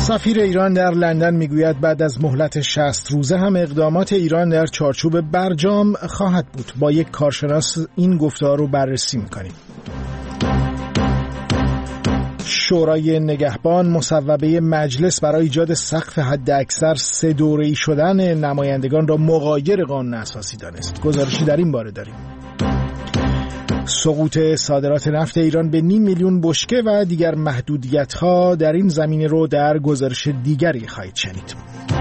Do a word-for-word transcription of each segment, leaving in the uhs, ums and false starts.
سفیر ایران در لندن میگوید بعد از مهلت شصت روزه هم اقدامات ایران در چارچوب برجام خواهد بود. با یک کارشناس این گفتار رو بررسی میکنیم. شورای نگهبان مصوبه مجلس برای ایجاد سقف حداکثر سه دوره‌ای شدن نمایندگان را مغایر قانون اساسی دانست. گزارشی در این باره داریم. سقوط صادرات نفت ایران به نیم میلیون بشکه و دیگر محدودیت‌ها در این زمینه رو در گزارش دیگری خواهید شنید.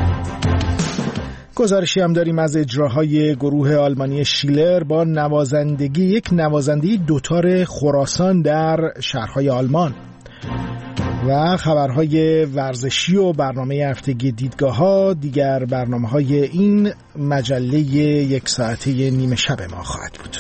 گزارشی هم داریم از اجراهای گروه آلمانی شیلر با نوازندگی یک نوازنده دوتار خراسان در شهرهای آلمان و خبرهای ورزشی و برنامه هفتگی دیدگاه‌ها دیگر برنامه‌های این مجله یک ساعته نیمه شب ما خواهد بود.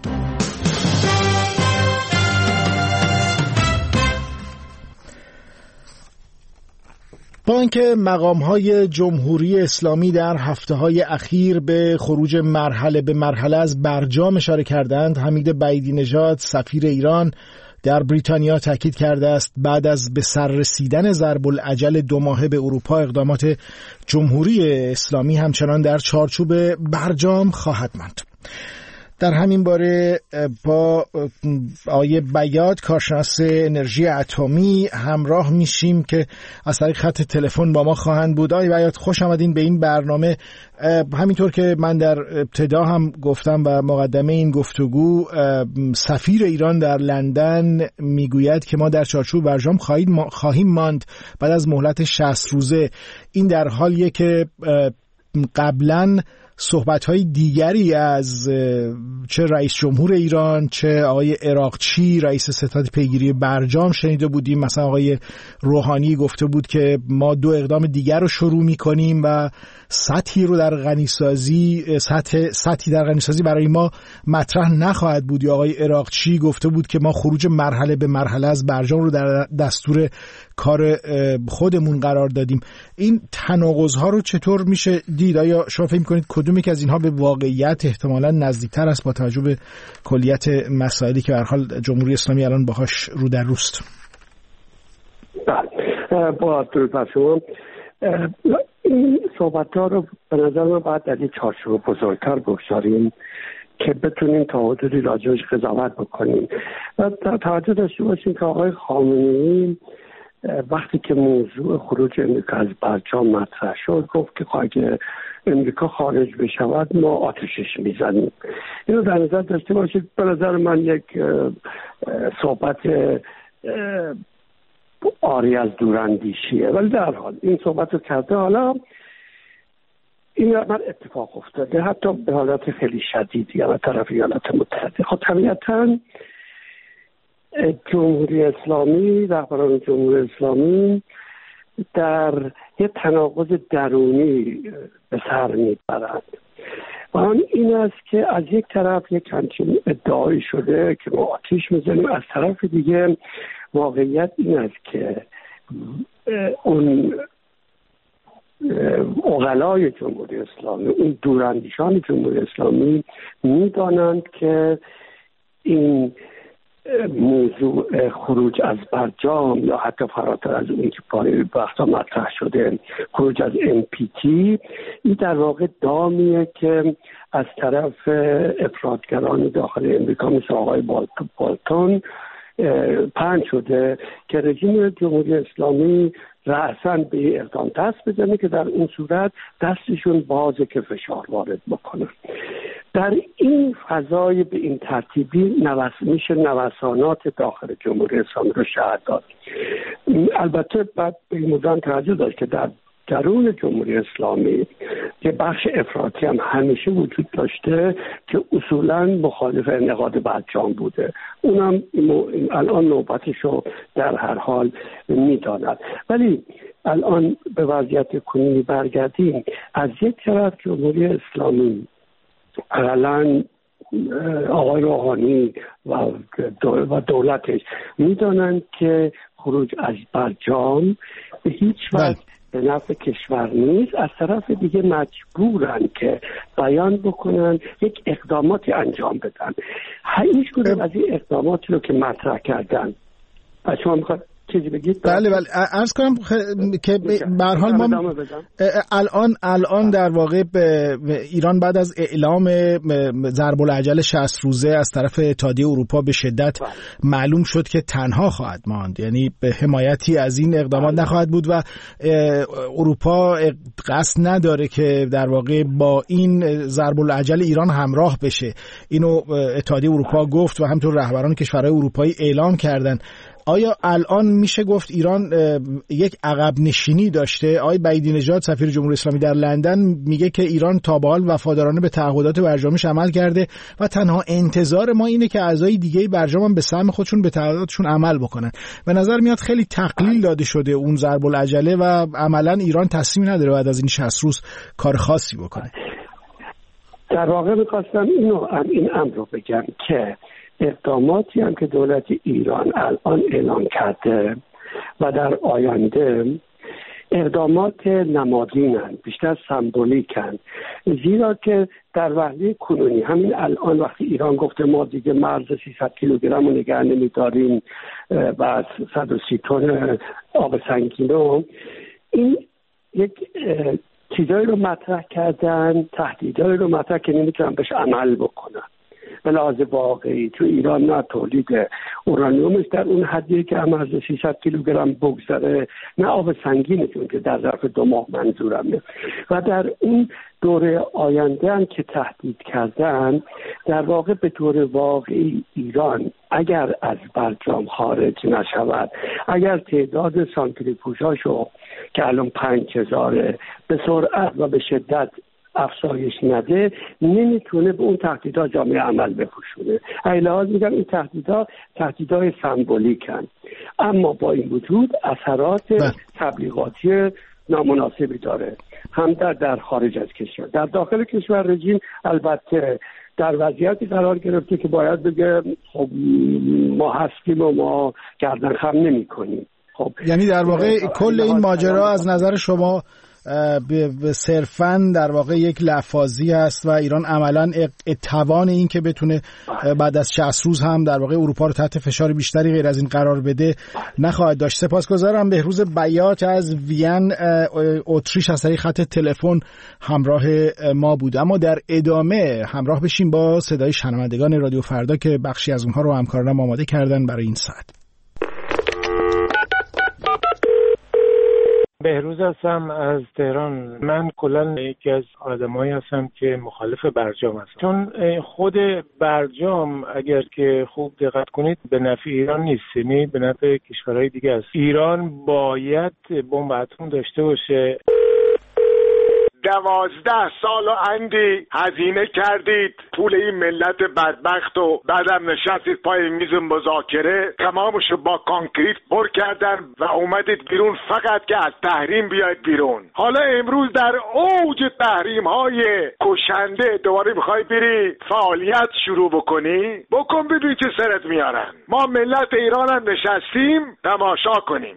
با اینکه مقام‌های جمهوری اسلامی در هفته‌های اخیر به خروج مرحله به مرحله از برجام اشاره کردند، حمید بعیدی نژاد سفیر ایران در بریتانیا تاکید کرده است بعد از به سر رسیدن ضرب الاجل دو ماهه به اروپا اقدامات جمهوری اسلامی همچنان در چارچوب برجام خواهد ماند. در همین باره با آقای بیات کارشناس انرژی اتمی همراه میشیم که از طریق خط تلفن با ما خواهند بود. آقای بیات خوش آمدین به این برنامه. همینطور که من در ابتدا هم گفتم و مقدمه این گفتگو، سفیر ایران در لندن میگوید که ما در چارچوب برجام خواهیم ماند بعد از مهلت شصت روزه. این در حالیه که قبلاً صحبت‌های دیگری از چه رئیس جمهور ایران چه آقای عراقچی رئیس ستاد پیگیری برجام شنیده بودیم. مثلا آقای روحانی گفته بود که ما دو اقدام دیگر رو شروع می‌کنیم و سطحی رو در غنیسازی سطح سطحی در غنیسازی برای ما مطرح نخواهد بود. یا آقای عراقچی گفته بود که ما خروج مرحله به مرحله از برجام رو در دستور کار خودمون قرار دادیم. این تناقض‌ها رو چطور میشه دید؟ آیا شما فکر می‌کنید کدومی که از اینها به واقعیت احتمالاً نزدیکتر است با توجه به کلیت مسائلی که به هر حال جمهوری اسلامی الان باهاش رو در روست؟ بله، با درود بر شما. این صحبت‌ها رو به نظر من باید در یک چارچوب بزرگتر بگذاریم که بتونیم تا حدودی راجعش قضاوت بکنیم و توجه داشته باشیم که آقای خامنه‌ای وقتی که موضوع خروج امریکا از برجام مطرح شد گفت که اگه امریکا خارج بشود ما آتشش میزنیم. اینو در نظر داشته باشید. به نظر من یک صحبت آری از دوراندیشیه، ولی در حال این صحبت رو کرده. حالا این من اتفاق افتاده حتی به حالت خیلی شدیدی از طرف ایالات متحده. خب طبیعتاً جمهوری اسلامی رهبران جمهوری اسلامی در یک تناقض درونی به سر میبرند و آن این است که از یک طرف یک همچین ادعایی شده که ما آتش میزنیم، از طرف دیگه واقعیت این است که اون عقلای جمهوری اسلامی، اون دوراندیشان جمهوری اسلامی میدانند که این موضوع خروج از برجام یا حتی فراتر از اون که پاره وقتا مطرح شده خروج از ام پی تی، این در واقع دامیه که از طرف افراطگران داخل امریکا مثل آقای بالتون پهن شده که رژیم جمهوری اسلامی رأساً به اقدام دست بزنه که در اون صورت دستشون بازه که فشار وارد بکنه. در این فضای به این ترتیبی نوس میشه نوسانات داخل جمهوری اسلامی رو شاهد داد. البته بعد به این موضوع توجه داشت که در درون جمهوری اسلامی که بخش افراطی هم همیشه وجود داشته که اصولاً مخالف انعقاد برجام بوده. اونم الان نوبتشو در هر حال میداند. ولی الان به وضعیت کنونی برگردیم. از یک طرف جمهوری اسلامی اقلاً آقای روحانی و دولتش میدانند که خروج از برجام به هیچ وجه به نفع کشور نیست. از طرف دیگه مجبورن که بیان بکنن، یک اقداماتی انجام بدن. هیچ کدوم از این اقداماتی رو که مطرح کردن و شما میخواد چیزی بگید؟ بله بله عرض کنم خ... که به هر حال ما الان الان در واقع به ایران بعد از اعلام ضرب العجل شصت روزه از طرف اتحادیه اروپا به شدت بله. معلوم شد که تنها خواهد ماند، یعنی به حمایتی از این اقدامات بله. نخواهد بود و اروپا قصد نداره که در واقع با این ضرب العجل ایران همراه بشه. اینو اتحادیه اروپا گفت و همینطور رهبران کشورهای اروپایی اعلام کردن. آیا الان میشه گفت ایران یک عقب نشینی داشته؟ آقای بعیدی نژاد سفیر جمهوری اسلامی در لندن میگه که ایران تا به حال وفادارانه به تعهدات برجامش عمل کرده و تنها انتظار ما اینه که اعضای دیگه برجام هم به سهم خودشون به تعهداتشون عمل بکنن. به نظر میاد خیلی تقلیل داده شده اون ضرب العجله و عملا ایران تصمیمی نداره بعد از این شصت روز کار خاصی بکنه. در واقع می‌خواستم اینو این امر رو بگم که اقداماتی هم که دولت ایران الان اعلان کرده و در آینده اقدامات نمادینن، بیشتر سمبولیکن، زیرا که در وهله کنونی همین الان وقتی ایران گفته ما دیگه مرز سیصد کیلوگرم رو نگه نمی‌داریم و صد و سی تن آب سنگینو، این یک چیزایی رو مطرح کردن، تهدیدایی رو مطرح که نمیتونن بهش عمل بکنن. به لحاظ واقعی تو ایران نه تولید اورانیومش در اون حدیه که هم از سیصد کیلوگرم بگذره، نه آب سنگینشون که در ظرف دو ماه منظورمه. و در اون دوره آینده هم که تهدید کردن، در واقع به طور واقعی ایران اگر از برجام خارج نشود، اگر تعداد سانتریفوژاشو که الان پنج هزاره به سرعت و به شدت افزایش نده، نمیتونه به اون تهدیدها جامعه عمل بپوشونه. علاوه میگم این تهدیدها تهدیدهای سمبولیکن، اما با این وجود اثرات تبلیغاتی نامناسبی داره، هم در در خارج از کشور. در داخل کشور رژیم البته در وضعیتی قرار گرفته که باید بگه خب ما هستیم و ما گردن خم نمی کنیم. خب یعنی در واقع کل این ماجرا از نظر شما به صرفاً در واقع یک لفاظی است و ایران عملاً توان این که بتونه بعد از شصت روز هم در واقع اروپا رو تحت فشار بیشتری غیر از این قرار بده نخواهد داشت. سپاسگزارم. بهروز بیات از وین اتریش از طریق خط تلفن همراه ما بود. اما در ادامه همراه بشیم با صدای شنوندگان رادیو فردا که بخشی از اونها رو همکارانم آماده کردن برای این ساعت. بهروز هستم از تهران. من کلا یکی از آدمایی هستم که مخالف برجام هستم، چون خود برجام اگر که خوب دقت کنید به نفع ایران نیست، یعنی به نفع کشورهای دیگه است. ایران باید بمب اتم داشته باشه. دوازده سال و اندی هزینه کردید پول این ملت بدبخت و بعدم نشستید پای میز مذاکره، تمامشو با کانکریت پر کردن و اومدید بیرون فقط که از تحریم بیاید بیرون. حالا امروز در اوج تحریم های کشنده دوباره میخوای بری فعالیت شروع بکنی؟ بکن ببین چه سرت میارن. ما ملت ایران هم نشستیم تماشا کنیم.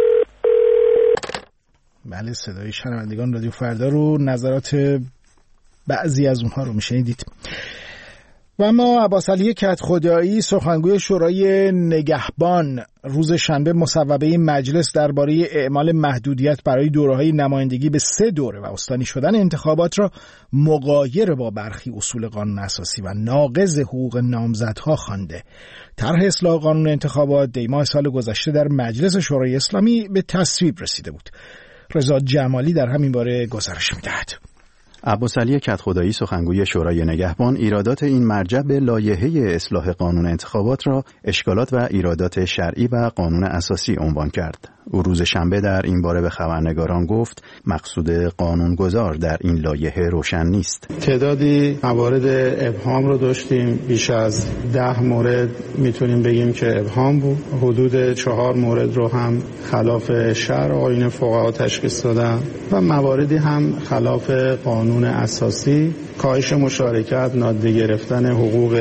بله، صدای شنوندگان رادیو فردا رو، نظرات بعضی از اونها رو میشنیدید. و اما عباس علی کدخدایی سخنگوی شورای نگهبان روز شنبه مصوبه مجلس درباره اعمال محدودیت برای دوره‌های نمایندگی به سه دوره و استانی شدن انتخابات را مغایر با برخی اصول قانون اساسی و ناقض حقوق نامزدها خوانده. طرح اصلاح قانون انتخابات دیماه سال گذشته در مجلس شورای اسلامی به تصویب رسیده بود. رضا جمالی در همین باره گزارش می‌دهد. عباس علی کدخدایی سخنگوی شورای نگهبان ایرادات این مرجع به لایحه اصلاح قانون انتخابات را اشکالات و ایرادات شرعی و قانون اساسی عنوان کرد. او روز شنبه در این باره به خبرنگاران گفت مقصود قانونگذار در این لایحه روشن نیست. تعدادی موارد ابهام رو داشتیم، بیش از ده مورد میتونیم بگیم که ابهام بود. حدود چهار مورد رو هم خلاف شرع آیین فقها تشخیص دادن و مواردی هم خلاف قانون قانون اساسی، کاهش مشارکت، نادیده گرفتن حقوق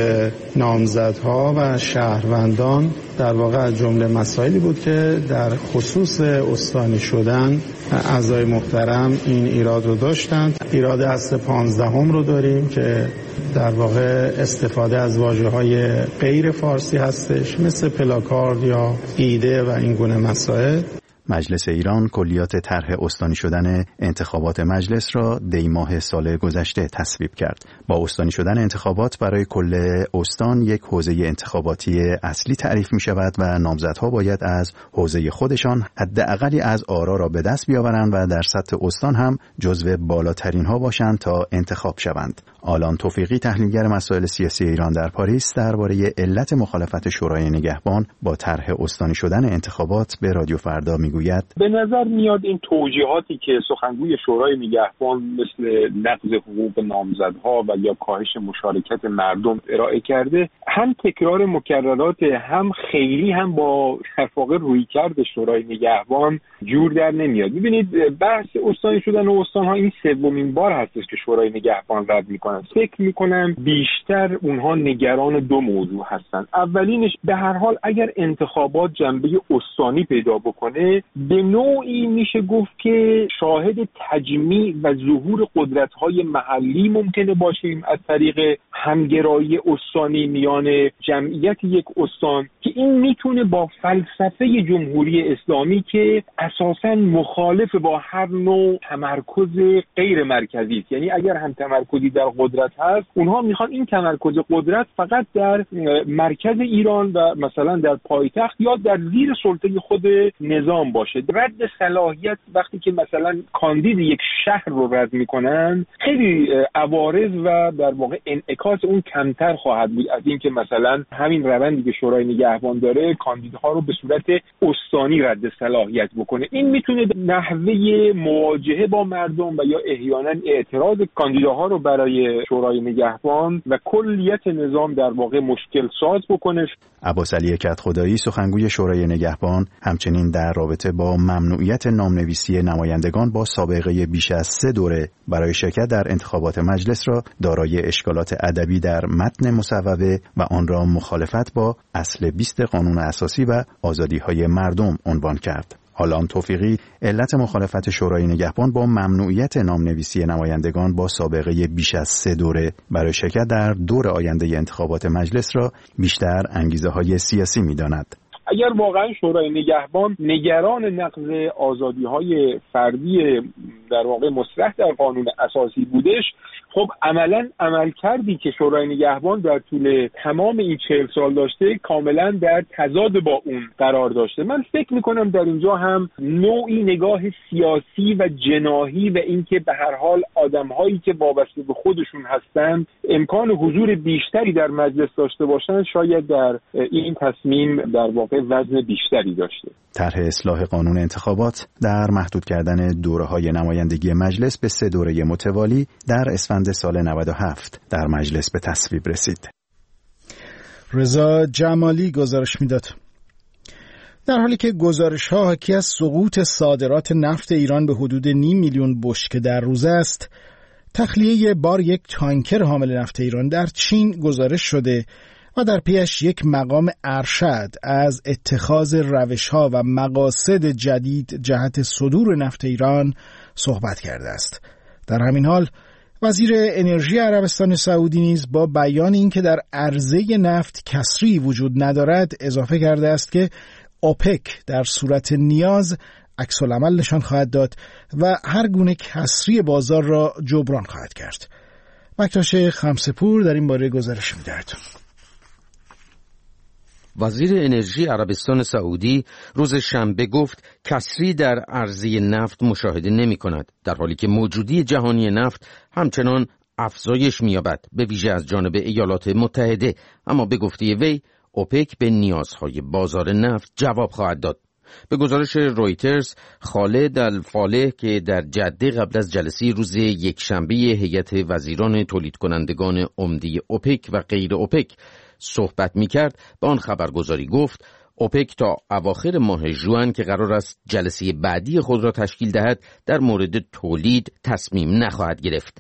نامزدها و شهروندان در واقع از جمله مسائلی بود که در خصوص استانی شدن اعضای محترم این ایراد رو داشتند. ایراد اصل پانزدهم رو داریم که در واقع استفاده از واژه‌های غیر فارسی هستش، مثل پلاکارد یا ایده و این گونه مسائل. مجلس ایران کلیات طرح استانی شدن انتخابات مجلس را دی ماه سال گذشته تصویب کرد. با استانی شدن انتخابات برای کل استان یک حوزه انتخاباتی اصلی تعریف می شود و نامزدها باید از حوزه خودشان حداقلی از آرا را به دست بیاورند و در سطح استان هم جزو بالاترین ها باشند تا انتخاب شوند. آلان توفیقی، تحلیلگر مسائل سیاسی ایران در پاریس، درباره علت مخالفت شورای نگهبان با طرح استانی شدن انتخابات به رادیو فردا میگوید: به نظر میاد این توجیهاتی که سخنگوی شورای نگهبان مثل نقض حقوق نامزدها و یا کاهش مشارکت مردم ارائه کرده، هم تکرار مکررات، هم خیلی هم با در واقع رویکرد شورای نگهبان جور در نمیاد. ببینید، بحث استانی شدن و استان‌ها این سومین بار هستش که شورای نگهبان رد میکنن. فکر میکنم بیشتر اونها نگران دو موضوع هستن. اولینش به هر حال اگر انتخابات جنبه استانی پیدا بکنه، به نوعی میشه گفت که شاهد تجمیع و ظهور قدرت‌های محلی ممکنه باشیم از طریق همگرایی استانی میان جمعیت یک استان، که این میتونه با فلسفه جمهوری اسلامی که اساساً مخالف با هر نوع تمرکز غیر مرکزی است، یعنی اگر هم تمرکزی در قدرت هست، اونها میخوان این تمرکز قدرت فقط در مرکز ایران و مثلا در پایتخت یا در زیر سلطه خود نظام باشه. رد صلاحیت وقتی که مثلا کاندید یک شهر رو رد میکنن، خیلی عوارض و در واقع انعکاس اون کمتر خواهد بود از این که مثلا همین روندی که شورای نگهبان داره کاندیدها رو به صورت استانی رد صلاحیت بکنه. این میتونه نحوه مواجهه با مردم و یا احیانا اعتراض کاندیداها رو برای شورای نگهبان و کلیت نظام در واقع مشکل ساز بکنه. عباس علی کدخدایی، سخنگوی شورای نگهبان، همچنین در رابطه با ممنوعیت نامنویسی نمایندگان با سابقه بیش از سه دوره برای شرکت در انتخابات مجلس را دارای اشکالات ادبی در متن مصوبه و آن را مخالفت با اصل بیست قانون اساسی و آزادی‌های مردم عنوان کرد. آلان توفیقی علت مخالفت شورای نگهبان با ممنوعیت نامنویسی نمایندگان با سابقه بیش از سه دوره برای شرکت در دور آینده انتخابات مجلس را بیشتر انگیزه‌های سیاسی می‌داند. اگر واقعا شورای نگهبان نگران نقض آزادی‌های فردی در واقع مصرح در قانون اساسی بودش، خب عملاً عمل کردی که شورای نگهبان در طول تمام این چهل سال داشته کاملاً در تضاد با اون قرار داشته. من فکر میکنم در اینجا هم نوعی نگاه سیاسی و جناحی و اینکه به هر حال آدم‌هایی که وابسته به خودشون هستن امکان حضور بیشتری در مجلس داشته باشن، شاید در این تصمیم در واقع وزن بیشتری داشته. طرح اصلاح قانون انتخابات در محدود کردن دوره‌های نمایندگی مجلس به سه دوره متوالی در اسفند سال نود و هفت در مجلس به تصویب رسید. رضا جمالی گزارش میداد. در حالی که گزارش‌ها حاکی از سقوط صادرات نفت ایران به حدود نیم میلیون بشکه در روز است، تخلیه بار یک تانکر حامل نفت ایران در چین گزارش شده و در پیش یک مقام ارشد از اتخاذ روش‌ها و مقاصد جدید جهت صدور نفت ایران صحبت کرده است. در همین حال وزیر انرژی عربستان سعودی نیز با بیان اینکه در عرضه نفت کسری وجود ندارد اضافه کرده است که اوپک در صورت نیاز عکس‌العمل نشان خواهد داد و هر گونه کسری بازار را جبران خواهد کرد. مکتاش خمسه‌پور در این باره گزارش می‌دهد. وزیر انرژی عربستان سعودی روز شنبه گفت کسری در عرضه نفت مشاهده نمی کند، در حالی که موجودی جهانی نفت همچنان افزایش می یابد، به ویژه از جانب ایالات متحده. اما به گفته وی اوپک به نیازهای بازار نفت جواب خواهد داد. به گزارش رویترز، خالد الفالح که در جده قبل از جلسه روز یکشنبه هیئت وزیران تولید کنندگان عمده اوپک و غیر اوپک صحبت می‌کرد، به آن خبرگزاری گفت اوپک تا اواخر ماه ژوئن که قرار است جلسه بعدی خود را تشکیل دهد در مورد تولید تصمیم نخواهد گرفت.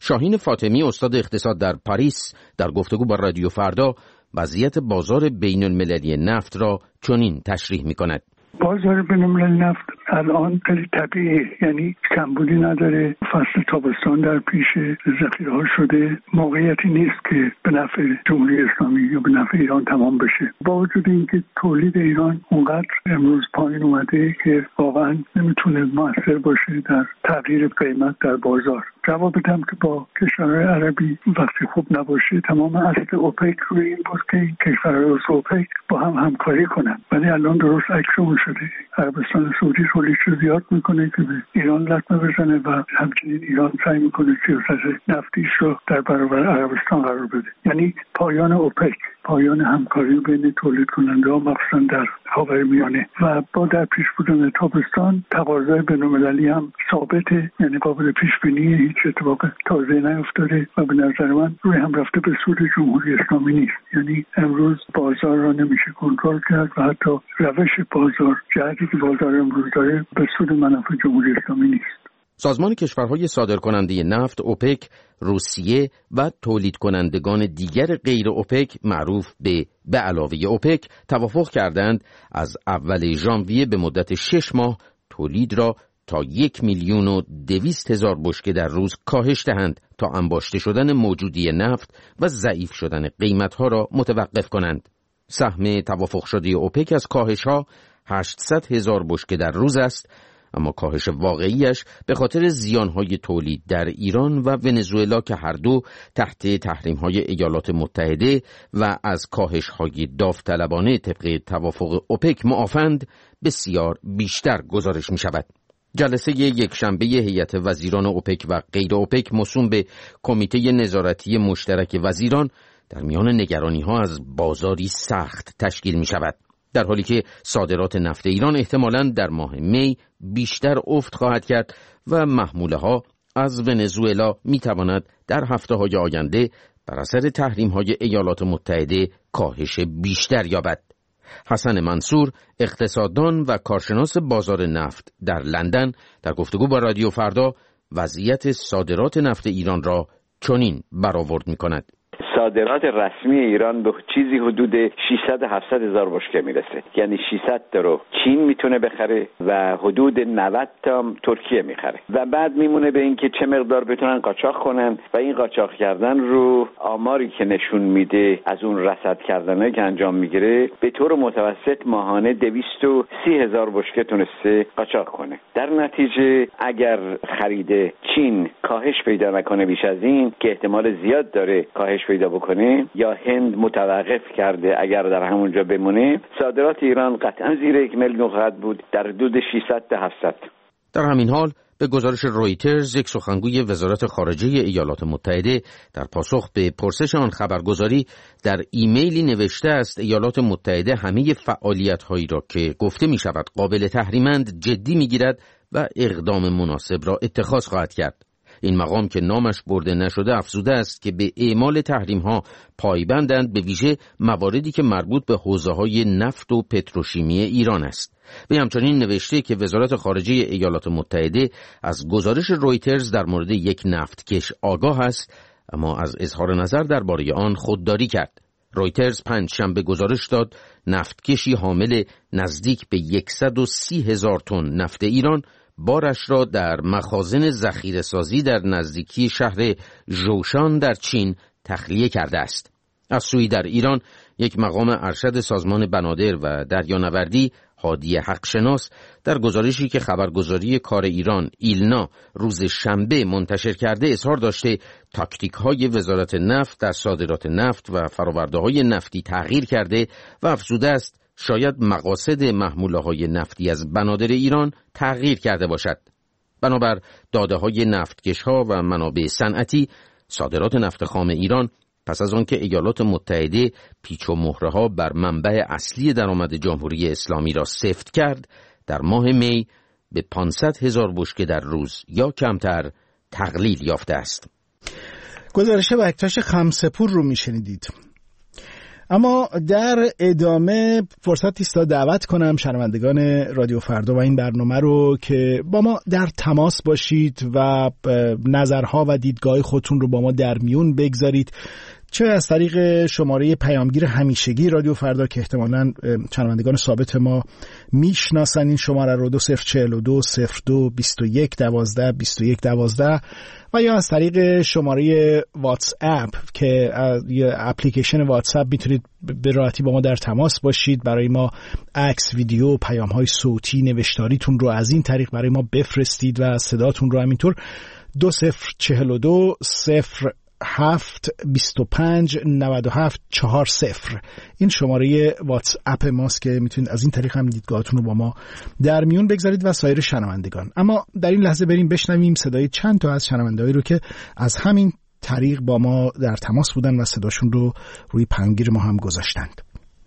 شاهین فاطمی استاد اقتصاد در پاریس در گفتگو با رادیو فردا وضعیت بازار بین المللی نفت را چنین تشریح می‌کند. بازار بین‌المللی نفت الان خیلی طبیعیه، یعنی کمبودی نداره، فصل تابستان در پیشه، ذخیره‌ها شده، موقعیتی نیست که به نفع جمهوری اسلامی یا به نفع ایران تمام بشه. با وجود اینکه تولید ایران اونقدر امروز پایین اومده که واقعا نمیتونه مؤثر باشه در تغییر قیمت در بازار. جواب بدم که با کشورهای عربی وقتی خوب نباشه تمام اصل اوپک روی این بود که این کشورهای اوپک با هم همکاری کنن، ولی الان درست عکسمون شده. عربستان سعودی تولیدش زیاد میکنه که به ایران لطمه بزنه و همچنین ایران سعی میکنه سیاست نفتیش رو در برابر عربستان قرار بده. یعنی پایان اوپک، پایان همکاری بین تولید کننده ها مخصوصا در خاورمیانه و با در پیش بودن تابستان تقاضای بین‌المللی هم ثابته، یعنی قابل پیش بینی، هیچ اتفاق تازه نیفتاده و به نظر من روی هم رفته به سود جمهوری اسلامی نیست. یعنی امروز بازار را نمیشه کنترل کرد و حتی روش بازار، جهتی که بازار امروز داره به سود منافع جمهوری اسلامی نیست. سازمان کشورهای صادرکننده نفت اوپک، روسیه و تولید کنندگان دیگر غیر اوپک معروف به به علاوه اوپک توافق کردند از اول ژانویه به مدت شش ماه تولید را تا یک میلیون و دویست هزار بشکه در روز کاهش دهند تا انباشته شدن موجودی نفت و ضعیف شدن قیمتها را متوقف کنند. سهم توافق شده اوپک از کاهش‌ها هشتصد هزار بشکه در روز است، اما کاهش واقعیش به خاطر زیانهای تولید در ایران و ونزوئلا که هر دو تحت تحریم‌های ایالات متحده و از کاهش‌های داوطلبانه طبق توافق اوپک معافند بسیار بیشتر گزارش می‌شود. جلسه یک شنبه هیئت وزیران اوپک و غیر اوپک موسوم به کمیته نظارتی مشترک وزیران در میان نگرانی‌ها از بازاری سخت تشکیل می‌شود، در حالی که صادرات نفت ایران احتمالاً در ماه می بیشتر افت خواهد کرد و محموله‌ها از ونزوئلا می‌تواند در هفته‌های آینده بر اثر تحریم‌های ایالات متحده کاهش بیشتر یابد. حسن منصور، اقتصاددان و کارشناس بازار نفت در لندن، در گفتگو با رادیو فردا وضعیت صادرات نفت ایران را چنین برآورد می‌کند. صادرات رسمی ایران به چیزی حدود ششصد هفتصد هزار بشکه میرسه، یعنی ششصد تا رو چین میتونه بخره و حدود نود تا ترکیه میخره و بعد میمونه به اینکه چه مقدار بتونن قاچاق کنن و این قاچاق کردن رو آماری که نشون میده از اون رصد کردنه که انجام میگیره به طور متوسط ماهانه دویست و سی هزار بشکه تونسته قاچاق کنه. در نتیجه اگر خرید چین کاهش پیدا نکنه بیش از این که احتمال زیاد داره کاهش پیدا بکنه یا هند متوقف کرده اگر در همونجا بمونه، صادرات ایران قطعا زیر یک میلیون خواهد بود، در حدود ششصد تا هفتصد. در همین حال به گزارش رویترز یک سخنگوی وزارت خارجه ایالات متحده در پاسخ به پرسش آن خبرگزاری در ایمیلی نوشته است ایالات متحده همه فعالیت‌هایی را که گفته می‌شود قابل تحریمند جدی می‌گیرد و اقدام مناسب را اتخاذ خواهد کرد. این مقام که نامش برده نشده افزوده است که به اعمال تحریم‌ها پایبندند، به ویژه مواردی که مربوط به حوزه‌های نفت و پتروشیمی ایران است. و همچنین نوشته که وزارت خارجه ایالات متحده از گزارش رویترز در مورد یک نفتکش آگاه است، اما از اظهار نظر درباره آن خودداری کرد. رویترز پنجشنبه گزارش داد نفتکشی حامل نزدیک به صد و سی هزار تن نفت ایران بارش را در مخازن ذخیره‌سازی در نزدیکی شهر ژوشان در چین تخلیه کرده است. از سوی در ایران یک مقام ارشد سازمان بنادر و دریانوردی، هادی حقشناس، در گزارشی که خبرگزاری کار ایران ایلنا روز شنبه منتشر کرده اظهار داشته تاکتیک‌های وزارت نفت در صادرات نفت و فرآورده‌های نفتی تغییر کرده و افزوده است شاید مقاصد محموله‌های نفتی از بنادر ایران تغییر کرده باشد. بنابر داده‌های نفتکش‌ها و منابع صنعتی، صادرات نفت خام ایران پس از آنکه ایالات متحده پیچ و مهره‌ها بر منبع اصلی درآمد جمهوری اسلامی را سفت کرد، در ماه می به پانصد هزار بشکه در روز یا کمتر تقلیل یافته است. گزارش بکتاش خمسپور رو میشنیدید. اما در ادامه فرصت است تا دعوت کنم شنوندگان رادیو فردا و این برنامه رو که با ما در تماس باشید و نظرها و دیدگاه خودتون رو با ما در میون بگذارید، چه از طریق شماره پیامگیر همیشگی رادیو فردا که احتمالاً شنوندگان ثابت ما میشناسن این شماره رو دو صفر چهل دو صفر دو بیست و یک دوازده بیست و یک دوازده و یا از طریق شماره واتس اپ که یه اپلیکیشن واتس اپ میتونید به راحتی با ما در تماس باشید، برای ما عکس، ویدیو، پیام‌های صوتی، نوشتاریتون رو از این طریق برای ما بفرستید و صداتون رو همینطور دو صفر چهل دو صفر هفت بیست و پنج نود و هفت چهار صفر این شماره واتس اپ ماست که میتونید از این طریق هم دیدگاهتون رو با ما در میون بگذارید و سایر شنوندگان. اما در این لحظه بریم بشنویم صدای چند تا از شنوندهایی رو که از همین طریق با ما در تماس بودن و صداشون رو روی پیامگیر ما هم گذاشتند.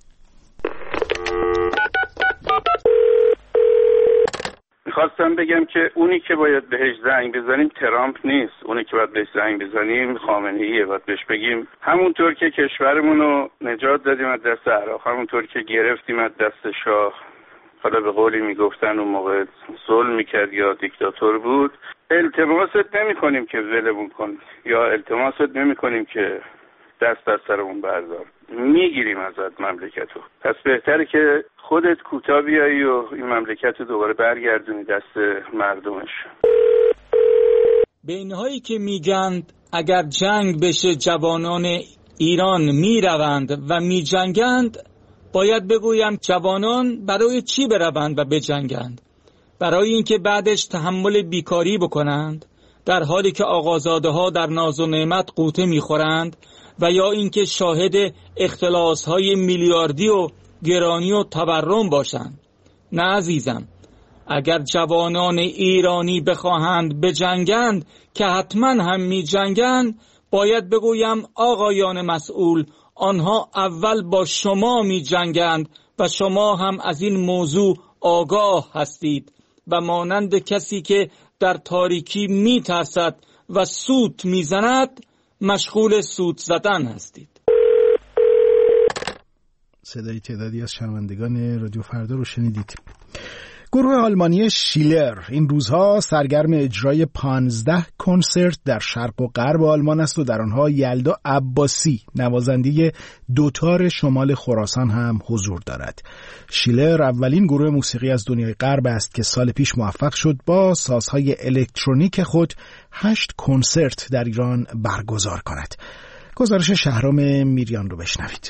میخواستم بگم که اونی که باید بهش زنگ بزنیم ترامپ نیست، اونی که باید بهش زنگ بزنیم خامنه ایه. باید بهش بگیم همونطور که کشورمون رو نجات دادیم از دست عراق، همونطور که گرفتیم از دست شاه، حالا به قولی میگفتن اون موقع ظلم میکرد یا دیکتاتور بود، التماست نمی کنیم که ولمون کن یا التماست نمی کنیم که دست از سرمون بردار، میگیریم ازت مملکتو. پس بهتره که خودت کوتاه بیایی و این مملکت رو دوباره برگردونی دست مردمش. به اینهایی که میگند اگر جنگ بشه جوانان ایران میروند و میجنگند، باید بگویم جوانان برای چی بروند و بجنگند؟ برای اینکه بعدش تحمل بیکاری بکنند در حالی که آقازاده ها در ناز و نعمت قوطه میخورند، و یا اینکه شاهد اختلاس های میلیاردی و گرانی و تورم باشند؟ نه عزیزم، اگر جوانان ایرانی بخواهند بجنگند که حتما هم می جنگند، باید بگویم آقایان مسئول، آنها اول با شما می جنگند و شما هم از این موضوع آگاه هستید و مانند کسی که در تاریکی می ترسد و سوت می زند مشغول سوت زدن هستید. صدای تعدادی از شنوندگان رادیو فردا رو شنیدید. گروه آلمانی شیلر این روزها سرگرم اجرای پانزده کنسرت در شرق و غرب آلمان است و در آنها یلدا عباسی نوازنده دوتار شمال خراسان هم حضور دارد. شیلر اولین گروه موسیقی از دنیای غرب است که سال پیش موفق شد با سازهای الکترونیک خود هشت کنسرت در ایران برگزار کند. گزارش شهرام میریان رو بشنوید.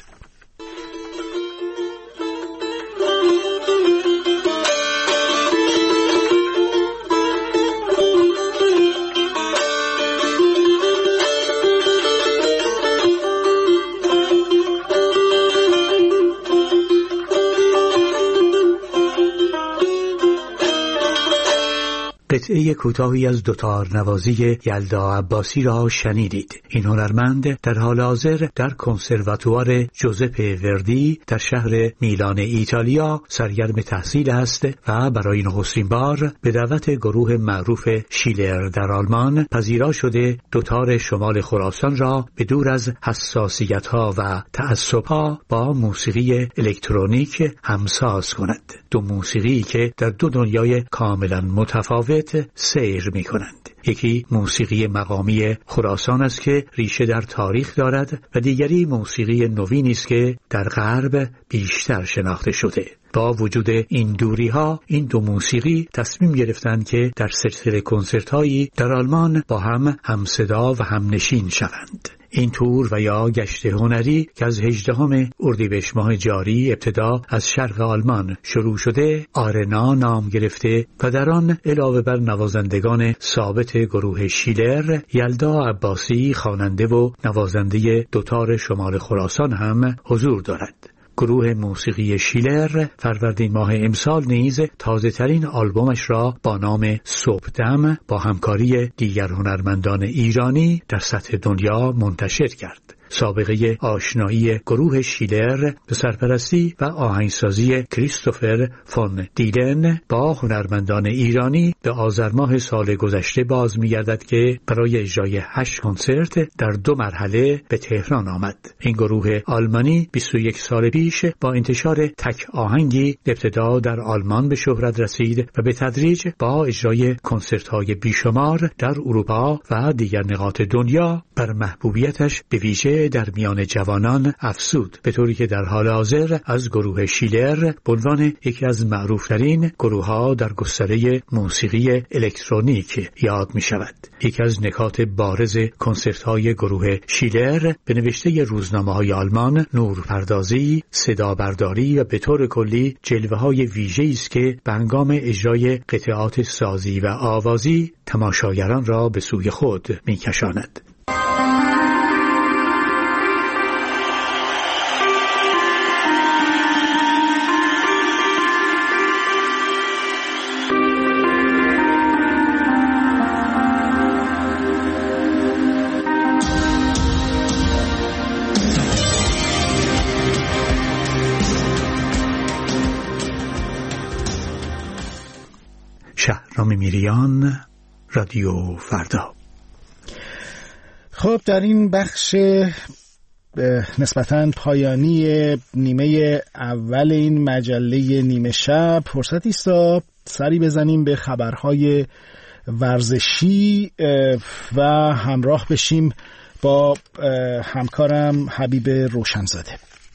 قطعه کوتاهی از دوتار نوازی یلدا عباسی را شنیدید. این هنرمند در حال حاضر در کنسرواتوار جوزپه وردی در شهر میلان ایتالیا سرگرم تحصیل است و برای نخستین بار به دعوت گروه معروف شیلر در آلمان پذیرا شده دوتار شمال خراسان را به دور از حساسیت‌ها و تعصب‌ها با موسیقی الکترونیک همساز کند. دو موسیقی که در دو دنیای کاملا متفاوت سیر می کنند. یکی موسیقی مقامی خراسان است که ریشه در تاریخ دارد و دیگری موسیقی نوینی است که در غرب بیشتر شناخته شده. با وجود این دوری ها، این دو موسیقی تصمیم گرفتند که در سلسله کنسرت هایی در آلمان با هم همصدا و همنشین شوند. این تور و یا گشت هنری که از هجدهم اردیبهشت ماه جاری ابتدا از شرق آلمان شروع شده، آرنا نام گرفته و در آن علاوه بر نوازندگان ثابت گروه شیلر، یلدا عباسی خواننده و نوازنده دوتار شمال خراسان هم حضور دارد. گروه موسیقی شیلر فروردین ماه امسال نیز تازه ترین آلبومش را با نام صبحدم با همکاری دیگر هنرمندان ایرانی در سطح دنیا منتشر کرد. سابقه آشنایی گروه شیلر به سرپرستی و آهنگسازی کریستوفر فون دیلن با هنرمندان ایرانی به آذر ماه سال گذشته باز می‌گردد که برای اجرای هشت کنسرت در دو مرحله به تهران آمد. این گروه آلمانی بیست و یک سال پیش با انتشار تک آهنگی ابتدا در آلمان به شهرت رسید و به تدریج با اجرای کنسرت‌های بیشمار در اروپا و دیگر نقاط دنیا بر محبوبیتش به ویژه در میان جوانان افزود، به طوری که در حال حاضر از گروه شیلر به عنوان یکی از معروفترین گروه‌ها در گستره موسیقی الکترونیک یاد می‌شود. یکی از نکات بارز کنسرت‌های گروه شیلر به نوشته روزنامه‌های آلمان نورپردازی، صدابرداری و به طور کلی جلوه‌های ویژه‌ای است که به هنگام اجرای قطعات سازی و آوازی تماشاگران را به سوی خود می‌کشاند. شهرام میریان، رادیو فردا. خب در این بخش نسبتاً پایانی نیمه اول این مجله نیمه شب فرصتی است تا سری بزنیم به خبرهای ورزشی و همراه بشیم با همکارم حبیب روشنزاده.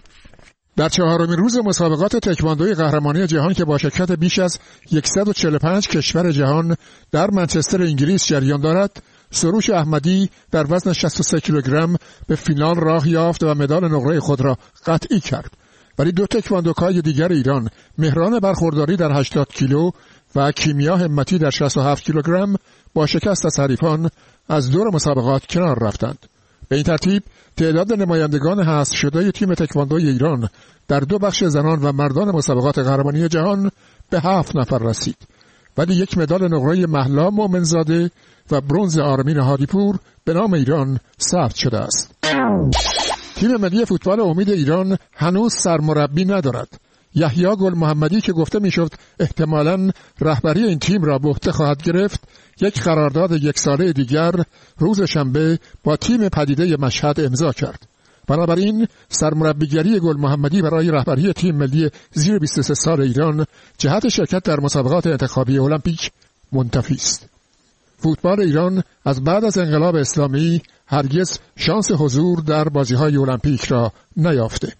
در چهارمین روز مسابقات تکواندوی قهرمانی جهان که با شرکت بیش از صد و چهل و پنج کشور جهان در منچستر انگلیس جریان دارد، سروش احمدی در وزن شصت و سه کیلوگرم به فینال راه یافت و مدال نقره خود را قطعی کرد. ولی دو تکواندوکای دیگر ایران، مهران برخورداری در هشتاد کیلو و کیمیا همتی در شصت و هفت کیلوگرم، با شکست از حریفان از دور مسابقات کنار رفتند. به این ترتیب تعداد نمایندگان حذف شده تیم تکواندوی ایران در دو بخش زنان و مردان مسابقات قهرمانی جهان به هفت نفر رسید. ولی یک مدال نقره مهلا مومنزاده و برنز آرمین هادیپور به نام ایران ثبت شده است. تیم ملی فوتبال امید ایران هنوز سرمربی ندارد. یحیی گل محمدی که گفته میشد احتمالاً رهبری این تیم را به عهده خواهد گرفت، یک قرارداد یک ساله دیگر روز شنبه با تیم پدیده مشهد امضا کرد. بنابراین سرمربیگری گل محمدی برای رهبری تیم ملی زیر بیست و سه سال ایران جهت شرکت در مسابقات انتخابی المپیک منتفی است. فوتبال ایران از بعد از انقلاب اسلامی هرگز شانس حضور در بازی‌های المپیک را نیافته.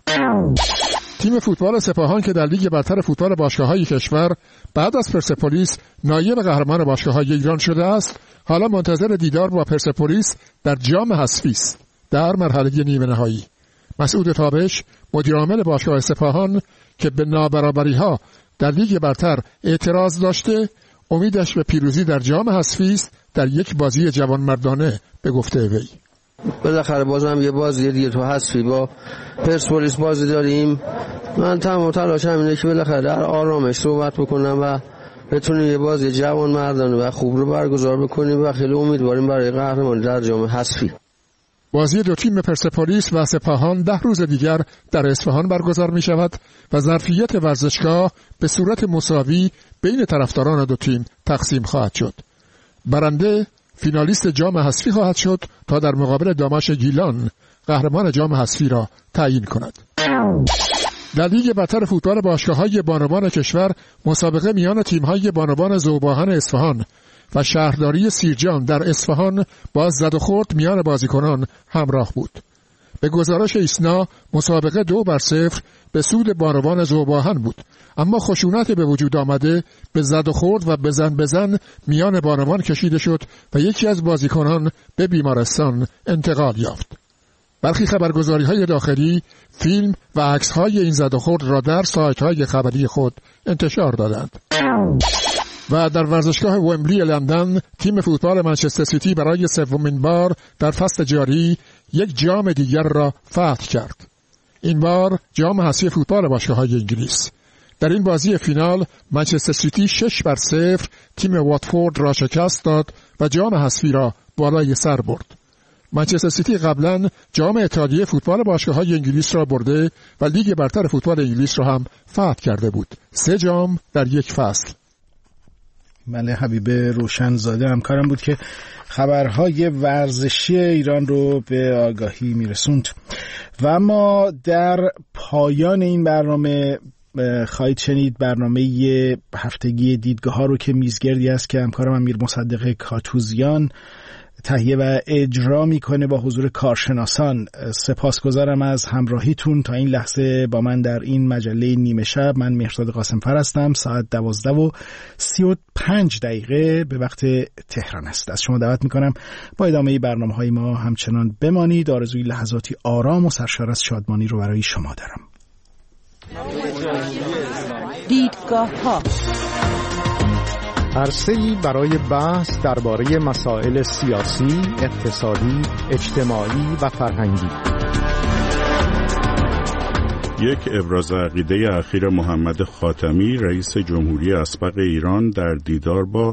تیم فوتبال سپاهان که در لیگ برتر فوتبال باشگاه‌های کشور بعد از پرسپولیس نایب قهرمان باشگاه‌های ایران شده است، حالا منتظر دیدار با پرسپولیس در جام حذفی است در مرحله نیمه نهایی. مسعود تابش، مدیر عامل باشگاه سپاهان که به نابرابری‌ها در لیگ برتر اعتراض داشته، امیدش به پیروزی در جام حذفی است در یک بازی جوانمردانه به گفته وی. بالاخره بازم یه بازی دیگه تو حذفی با پرسپولیس بازی داریم. من تمام تلاشم اینه که بالاخره در آرامش صحبت بکنم و بتونیم یه بازی جوانمردانه و خوب رو برگزار بکنیم و خیلی امیدواریم برای قهرمانی در جام حذفی. بازی دو تیم پرسپولیس و سپاهان ده روز دیگر در اصفهان برگزار می شود و ظرفیت ورزشگاه به صورت مساوی بین طرفداران دو تیم تقسیم خواهد شد. برنده فینالیست جام حذفی خواهد شد تا در مقابل داماش گیلان قهرمان جام حذفی را تعیین کند. در لیگ برتر فوتبال باشگاه‌های بانوان کشور مسابقه میان تیم‌های بانوان ذوباهن اصفهان و شهرداری سیرجان در اصفهان با زد و خورد میان بازیکنان همراه بود. به گزارش ایسنا مسابقه دو بر صفر به سود بانوان ذوباهن بود، اما خشونت به وجود آمده به زد و خورد و بزن بزن میان بانوان کشیده شد و یکی از بازیکنان به بیمارستان انتقال یافت. برخی خبرگزاری‌های داخلی فیلم و عکس‌های این زد و خورد را در سایت‌های خبری خود انتشار دادند. و در ورزشگاه ومبلی لندن تیم فوتبال منچستر سیتی برای سومین بار در فصل جاری یک جام دیگر را فتح کرد. این بار جام حذفی فوتبال باشگاه‌های انگلیس. در این بازی فینال منچستر سیتی شش بر صفر تیم واتفورد را شکست داد و جام حذفی را بالای سر برد. منچستر سیتی قبلا جام اتحادیه فوتبال باشگاه‌های انگلیس را برده و لیگ برتر فوتبال انگلیس را هم فتح کرده بود. سه جام در یک فصل. بله، حبیب روشنزاده همکارم بود که خبرهای ورزشی ایران رو به آگاهی میرسوند. و ما در پایان این برنامه خواهید شنید برنامه هفتگی دیدگاه ها رو که میزگردی است که همکارم امیر مصدق کاتوزیان تهیه و اجرا میکنه با حضور کارشناسان. سپاسگزارم از همراهیتون تا این لحظه با من در این مجله نیمه شب. من مهرداد قاسمفر هستم. ساعت دوازده و سی و پنج دقیقه به وقت تهران است. از شما دعوت میکنم با ادامه برنامه های ما همچنان بمانید. آرزوی لحظاتی آرام و سرشار از شادمانی رو برای شما دارم. دیدگاه ها، عرصه‌ای برای بحث درباره مسائل سیاسی، اقتصادی، اجتماعی و فرهنگی. یک ابراز عقیده اخیر محمد خاتمی رئیس جمهوری اسبق ایران در دیدار با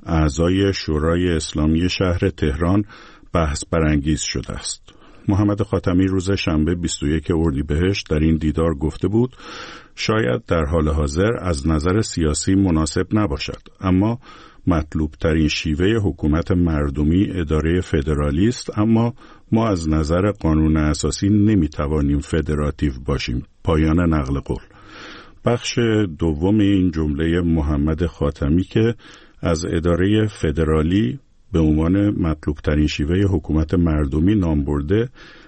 اعضای شورای اسلامی شهر تهران بحث برانگیز شده است. محمد خاتمی روز شنبه بیست و یک اردیبهشت در این دیدار گفته بود شاید در حال حاضر از نظر سیاسی مناسب نباشد، اما مطلوب ترین شیوه حکومت مردمی اداره فدرالی است، اما ما از نظر قانون اساسی نمیتوانیم فدراتیو باشیم. پایان نقل قول. بخش دوم این جمله محمد خاتمی که از اداره فدرالی به عنوان مطلوب ترین شیوه حکومت مردمی نام برده،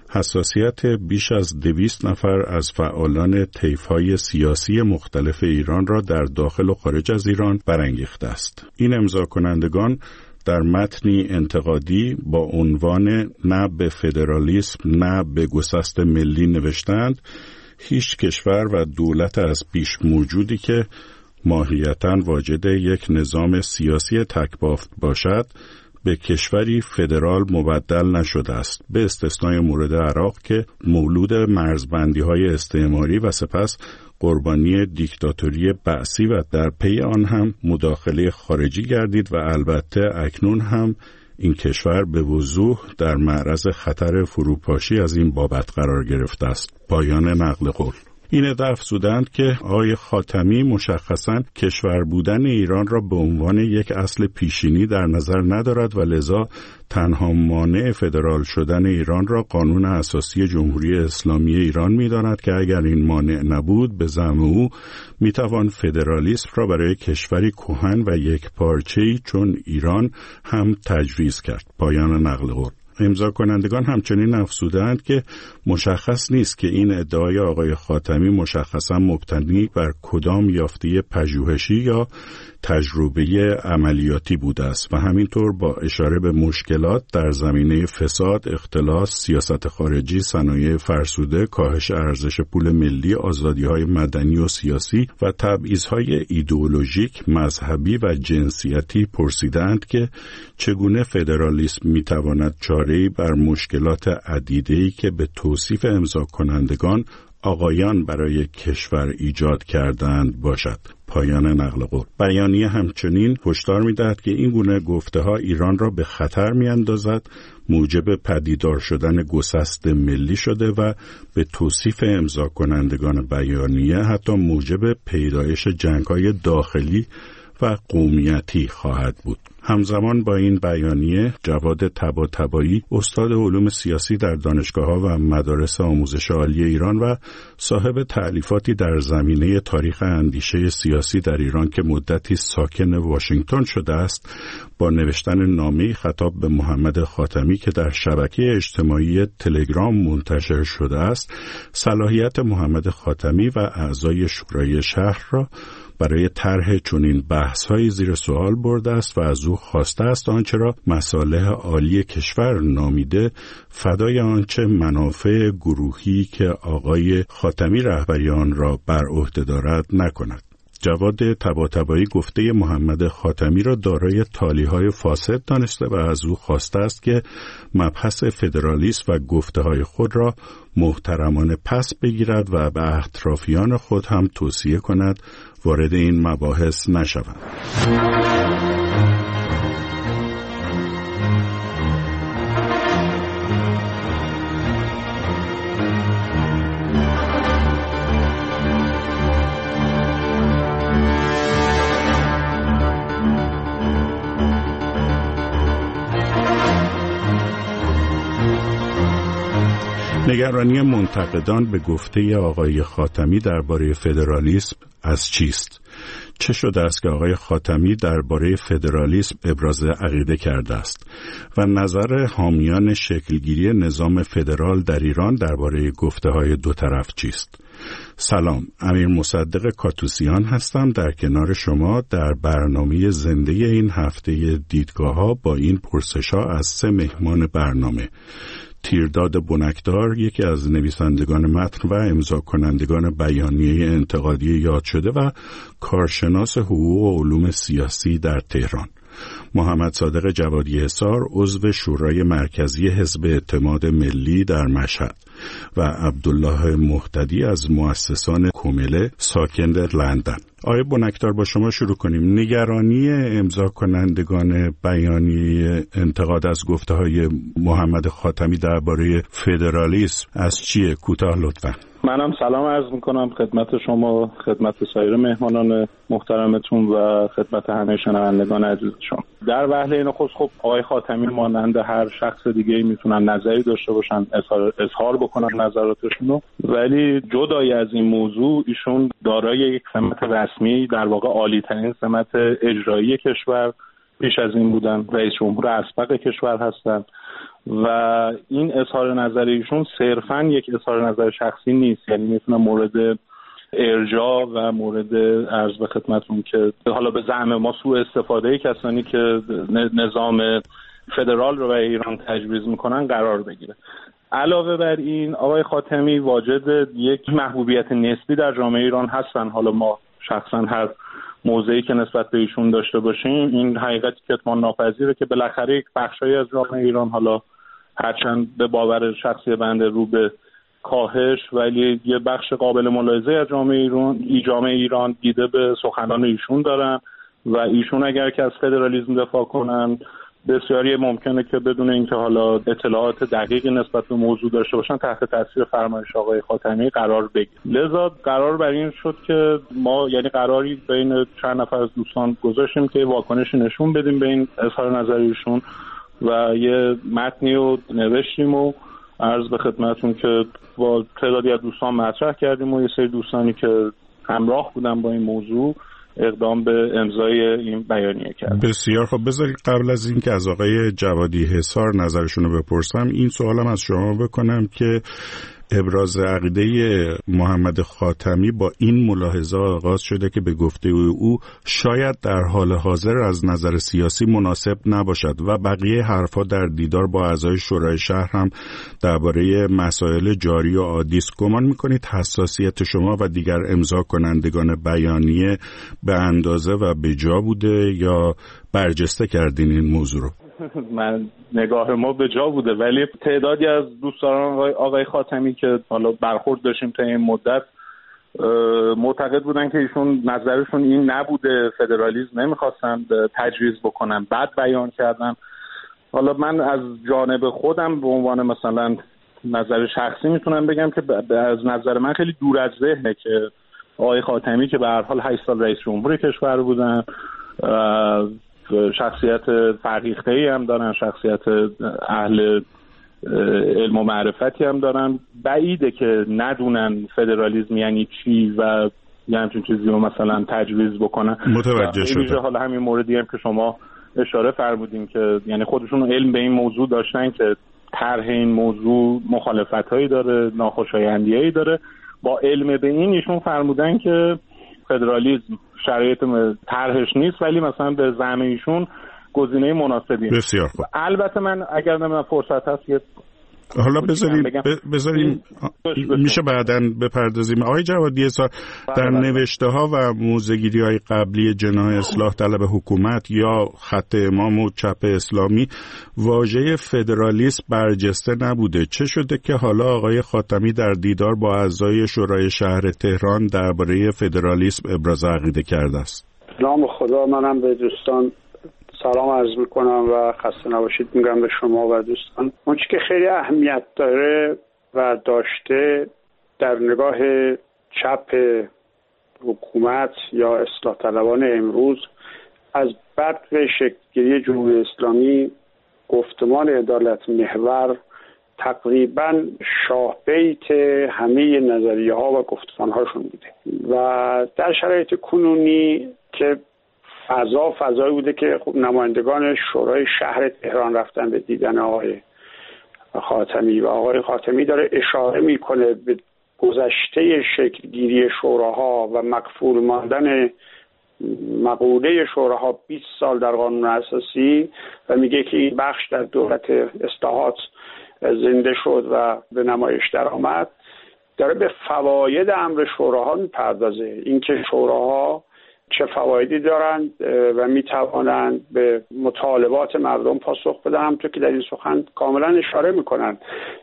حساسیت بیش از دویست نفر از فعالان طیف‌های سیاسی مختلف ایران را در داخل و خارج از ایران برانگیخته است. این امضا کنندگان در متنی انتقادی با عنوان نه به فدرالیسم نه به گسست ملی نوشتند هیچ کشور و دولت از پیش موجودی که ماهیتاً واجد یک نظام سیاسی تکبافت باشد به کشوری فدرال مبدل نشده است، به استثنای مورد عراق که مولود مرزبندی‌های استعماری و سپس قربانی دیکتاتوری بعثی و در پی آن هم مداخله خارجی گردید و البته اکنون هم این کشور به وضوح در معرض خطر فروپاشی از این بابت قرار گرفته است. پایان نقل قول. این عده افزودند که آقای خاتمی مشخصاً کشور بودن ایران را به عنوان یک اصل پیشینی در نظر ندارد و لذا تنها مانع فدرال شدن ایران را قانون اساسی جمهوری اسلامی ایران می‌داند که اگر این مانع نبود به زعم او میتوان فدرالیسم را برای کشوری کهن و یک پارچه‌ای چون ایران هم تجویز کرد. پایان نقل قول. امضا کنندگان همچنین افزودند که مشخص نیست که این ادعای آقای خاتمی مشخصا مبتنی بر کدام یافته پژوهشی یا تجربه عملیاتی بوده است و همینطور با اشاره به مشکلات در زمینه فساد، اختلاس، سیاست خارجی، صنایع فرسوده، کاهش ارزش پول ملی، آزادی‌های مدنی و سیاسی و تبعیض‌های ایدئولوژیک، مذهبی و جنسیتی پرسیدند که چگونه فدرالیسم می‌تواند چاره‌ای بر مشکلات عدیده‌ای که به توصیف امضا کنندگان آقایان برای کشور ایجاد کردند باشد. پایان نقل قول. بیانیه همچنین هشدار می‌دهد که این گونه گفته‌ها ایران را به خطر می‌اندازد، موجب پدیدار شدن گسست ملی شده و به توصیف امضا کنندگان بیانیه حتی موجب پیدایش جنگ‌های داخلی و قومیتی خواهد بود. همزمان با این بیانیه جواد طباطبایی استاد علوم سیاسی در دانشگاه‌ها و مدارس آموزش عالی ایران و صاحب تألیفاتی در زمینه تاریخ اندیشه سیاسی در ایران که مدتی ساکن واشنگتن شده است با نوشتن نامه‌ای خطاب به محمد خاتمی که در شبکه اجتماعی تلگرام منتشر شده است صلاحیت محمد خاتمی و اعضای شورای شهر را برای طرح چنین بحث‌های زیر سوال برده است و از او خواسته است آنچه را مصالح عالی کشور نامیده فدای آنچه منافع گروهی که آقای خاتمی رهبری آن را بر عهده دارد نکند. جواد طباطبایی گفته محمد خاتمی را دارای تالیه‌های فاسد دانسته و از او خواسته است که مبحث فدرالیسم و گفته‌های خود را محترمانه پس بگیرد و به اطرافیان خود هم توصیه کند وارد این مباحث نشوند. نگرانی منتقدان به گفته آقای خاتمی درباره فدرالیسم از چیست؟ چه شده است که آقای خاتمی درباره فدرالیسم ابراز عقیده کرده است و نظر حامیان شکلگیری نظام فدرال در ایران درباره گفته‌های دو طرف چیست؟ سلام، امیر مصدق کاتوسیان هستم در کنار شما در برنامه زنده این هفته دیدگاه‌ها با این پرسش‌ها از سه مهمان برنامه: تیرداد بنکدار، یکی از نویسندگان متن و امضا کنندگان بیانیه انتقادی یاد شده و کارشناس حقوق و علوم سیاسی در تهران، محمد صادق جوادی حصار، عضو شورای مرکزی حزب اعتماد ملی در مشهد و عبدالله مهتدی از مؤسسان کومله ساکن در لندن. آقای بنکدار، با شما شروع کنیم. نگرانی امضا کنندگان بیانیه انتقاد از گفته‌های محمد خاتمی درباره فدرالیسم از چیه؟ کوتاه لطفاً. منم سلام عرض میکنم خدمت شما، خدمت سایر مهمانان محترمتون و خدمت همه شنوندگان عزیزشون. در وهله نخست خب آقای خاتمی مانند هر شخص دیگه‌ای میتونن نظری داشته باشن، اظهار, اظهار بکنن نظراتشون، ولی جدای از این موضوع ایشون دارای یک سمت رسمی، در واقع عالی‌ترین سمت اجرایی کشور پیش از این بودن، رئیس جمهور اسبق کشور هستند و این اظهار نظر ایشون صرفاً یک اظهار نظر شخصی نیست، یعنی میتونه مورد ارجاع و مورد عرض به خدمتتون که حالا به زعم ما سوء استفاده کسانی که نظام فدرال رو به ایران تجویز میکنن قرار بگیره. علاوه بر این آقای خاتمی واجد یک محبوبیت نسبی در جامعه ایران هستن. حالا ما شخصاً هر موضعی که نسبت به ایشون داشته باشیم، این حقیقتی کتمان ناپذیره که بالاخره یک بخشایی از جامعه ایران، حالا هرچند به باور شخصی بنده رو به کاهش، ولی یه بخش قابل ملاحظه از جامعه ایران ای جامعه ایران دیده به سخنان ایشون دارن و ایشون اگر که از فدرالیسم دفاع کنن بسیاری ممکنه که بدون اینکه حالا اطلاعات دقیقی نسبت به موضوع داشته باشن تحت تاثیر فرمایش آقای خاتمی قرار بگیرن. لذا قرار بر این شد که ما یعنی قراری بین چند نفر از دوستان گذاشتیم که واکنشی نشون بدیم به این اظهار نظر ایشون و یه متنی رو نوشتیم و عرض به خدمتتون که با تعدادی از دوستان مطرح کردیم و یه سری دوستانی که همراه بودن با این موضوع اقدام به امضای این بیانیه کرد. بسیار خب، بذارید قبل از این که از آقای جوادی حصار نظرشون رو بپرسم، این سوالم از شما بکنم که ابراز عقیده محمد خاتمی با این ملاحظه آغاز شده که به گفته او شاید در حال حاضر از نظر سیاسی مناسب نباشد و بقیه حرفا در دیدار با اعضای شورای شهر هم درباره مسائل جاری و عادی است. گمان می‌کنید حساسیت شما و دیگر امضا کنندگان بیانیه به اندازه و به جا بوده یا برجسته کردین این موضوع رو؟ من نگاه ما به جا بوده، ولی تعدادی از دوستان آقای خاتمی که حالا برخورد داشتیم تا این مدت معتقد بودن که ایشون نظرشون این نبوده، فدرالیسم نمیخواستن تجویز بکنن، بعد بیان کردن. حالا من از جانب خودم به عنوان مثلا نظر شخصی میتونم بگم که از نظر من خیلی دور از ذهنه که آقای خاتمی که به هر حال هشت سال رئیس جمهور کشور بودن، شخصیت فرهیخته‌ای هم دارن، شخصیت اهل علم و معرفتی هم دارن، بعیده که ندونن فدرالیسم یعنی چی و یه همچین چیزی رو مثلا تجویز بکنن. متوجه شدم. حالا همین موردی هم که شما اشاره فرمودین که یعنی خودشون علم به این موضوع داشتن که طرح این موضوع مخالفت‌هایی داره، ناخوشایندی‌هایی داره، با علم به این ایشون فرمودن که فدرالیسم شرایط طرحش نیست ولی مثلا به زعم ایشون گزینه مناسبی. بسیار خوب. البته من اگر من فرصت هست یه حالا بذاریم بذاریم میشه بعداً بپردازیم. آقای جوادی حصار، در نوشته ها و موضع‌گیری های قبلی جناح اصلاح طلب حکومت یا خط امام و چپ اسلامی واژه فدرالیسم برجسته نبوده. چه شده که حالا آقای خاتمی در دیدار با اعضای شورای شهر تهران درباره فدرالیسم ابراز عقیده کرده است؟ نام خدا، منم به دوستان سلام عرض میکنم و خسته نباشید میگم به شما و دوستان. اون چیزی که خیلی اهمیت داره و داشته در نگاه چپ حکومت یا اصلاح طلبان امروز از بعد به شکل‌گیری جمهوری اسلامی گفتمان عدالت محور تقریبا شاه بیت همه نظریه ها و گفتمان هاشون بوده و در شرایط کنونی که فضا فضایی بوده که خب نمایندگان شورای شهر تهران رفتن به دیدن آقای خاتمی و آقای خاتمی داره اشاره میکنه به گذشته شکلگیری شوراها و مقفول ماندن مقوله شوراها بیست سال در قانون اساسی و میگه که این بخش در دولت اصلاحات زنده شد و به نمایش در آمد. داره به فواید امر شوراها میپردازه، اینکه شوراها چه فوایدی دارند و میتوانند به مطالبات مردم پاسخ بدن. همونطور که در این سخن کاملا اشاره میکنند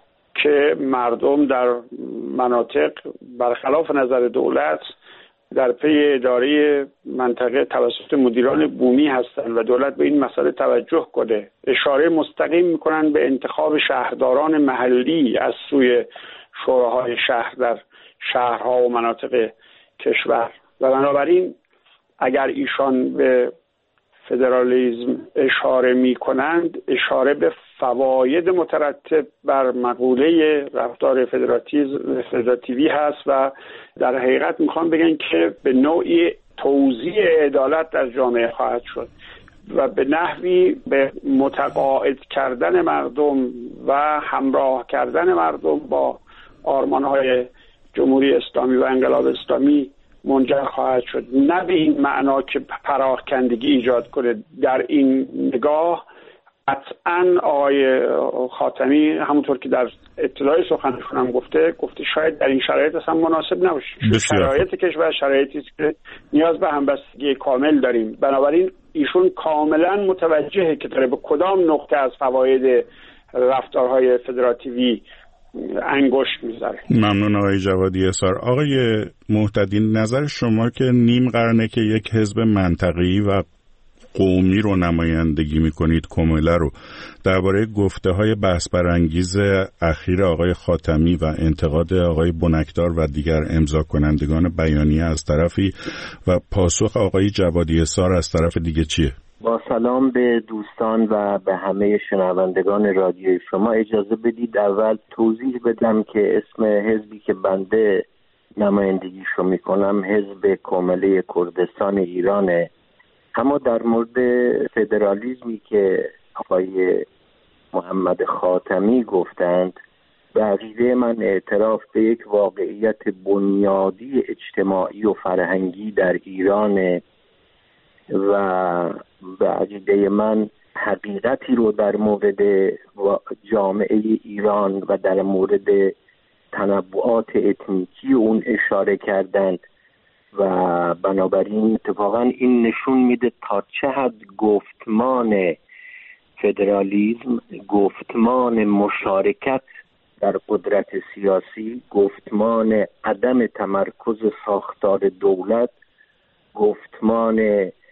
که مردم در مناطق برخلاف نظر دولت در پی اداره منطقه توسط مدیران بومی هستند و دولت به این مسئله توجه کنه. اشاره مستقیم میکنن به انتخاب شهرداران محلی از سوی شوراهای شهر در شهرها و مناطق کشور و بنابراین اگر ایشان به فدرالیسم اشاره می کنند اشاره به فواید مترتب بر مقوله رفتار فدراتیوی هست و در حقیقت میخوام بگن که به نوعی توزیع عدالت در جامعه خواهد شد و به نحوی به متقاعد کردن مردم و همراه کردن مردم با آرمانهای جمهوری اسلامی و انقلاب اسلامی منجر خواهد شد. نه به این معنا که پراکندگی ایجاد کنه. در این نگاه قطعاً آقای خاتمی همونطور که در اطلاع سخنشون هم گفته گفته شاید در این شرایط اصلا مناسب نباشه. شرایط کشور شرایطی است که نیاز به همبستگی کامل داریم. بنابراین ایشون کاملا متوجهه که داره به کدام نقطه از فواید رفتارهای فدراتیوی انگشت میذاره. ممنون آقای جوادی اثار. آقای مهتدی، نظر شما که نیم قرنه که یک حزب منطقه‌ای و قومی رو نمایندگی میکنید، کمله رو، درباره گفته های بحث برانگیز اخیر آقای خاتمی و انتقاد آقای بنکدار و دیگر امضا کنندگان بیانیه از طرفی و پاسخ آقای جوادی اثار از طرف دیگه چیه؟ با سلام به دوستان و به همه شنوندگان رادیوی شما، اجازه بدید اول توضیح بدم که اسم حزبی که بنده نمایندگیشو میکنم حزب کمله کردستان ایرانه. اما در مورد فدرالیسمی که آقای محمد خاتمی گفتند، به عقیده من اعتراف به یک واقعیت بنیادی اجتماعی و فرهنگی در ایران و به عقیده من حقیقتی رو در مورد جامعه ایران و در مورد تنوعات اتنیکی اون اشاره کردند و بنابراین اتفاقا این نشون میده تا چه حد گفتمان فدرالیسم، گفتمان مشارکت در قدرت سیاسی، گفتمان عدم تمرکز ساختار دولت، گفتمان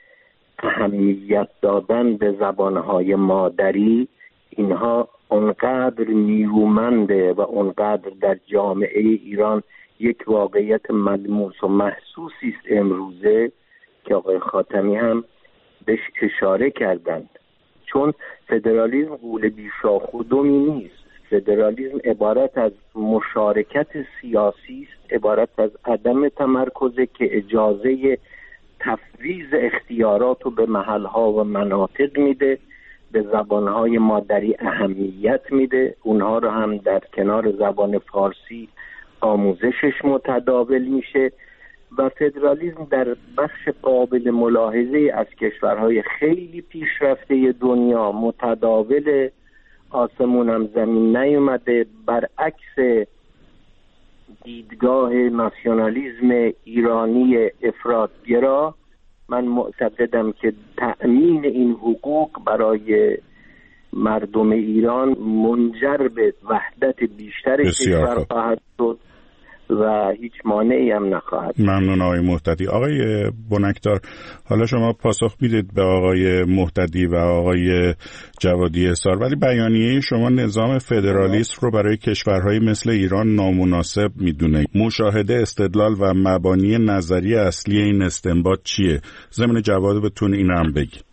اهمیت دادن به زبانهای مادری، اینها اونقدر نیرومنده و اونقدر در جامعه ایران یک واقعیت ملموس و محسوسی است امروزه که آقای خاتمی هم بهش اشاره کردند. چون فدرالیسم غول بیشاخ و دمی نیست. فدرالیسم عبارت از مشارکت سیاسی است، عبارت از عدم تمرکزه که اجازه تفویض اختیارات رو به محلها و مناطق میده، به زبانهای مادری اهمیت میده، اونها رو هم در کنار زبان فارسی آموزشش متداول میشه و فدرالیسم در بخش قابل ملاحظه از کشورهای خیلی پیشرفته دنیا متداول، آسمون هم زمین نیومده. برعکس دیدگاه ناسیونالیسم ایرانی افراطگرا، من معتقدم که تأمین این حقوق برای مردم ایران منجر به وحدت بیشتر کشور خواهد شد و هیچ مانعی هم نخواهد. ممنون آقای مهتدی. آقای بنکدار، حالا شما پاسخ میدید به آقای مهتدی و آقای جوادی اثار، ولی بیانیه شما نظام فدرالیسم رو برای کشورهای مثل ایران نامناسب میدونه. مشاهده، استدلال و مبانی نظری اصلی این استنباط چیه؟ ضمن جواب بتون این هم بگید.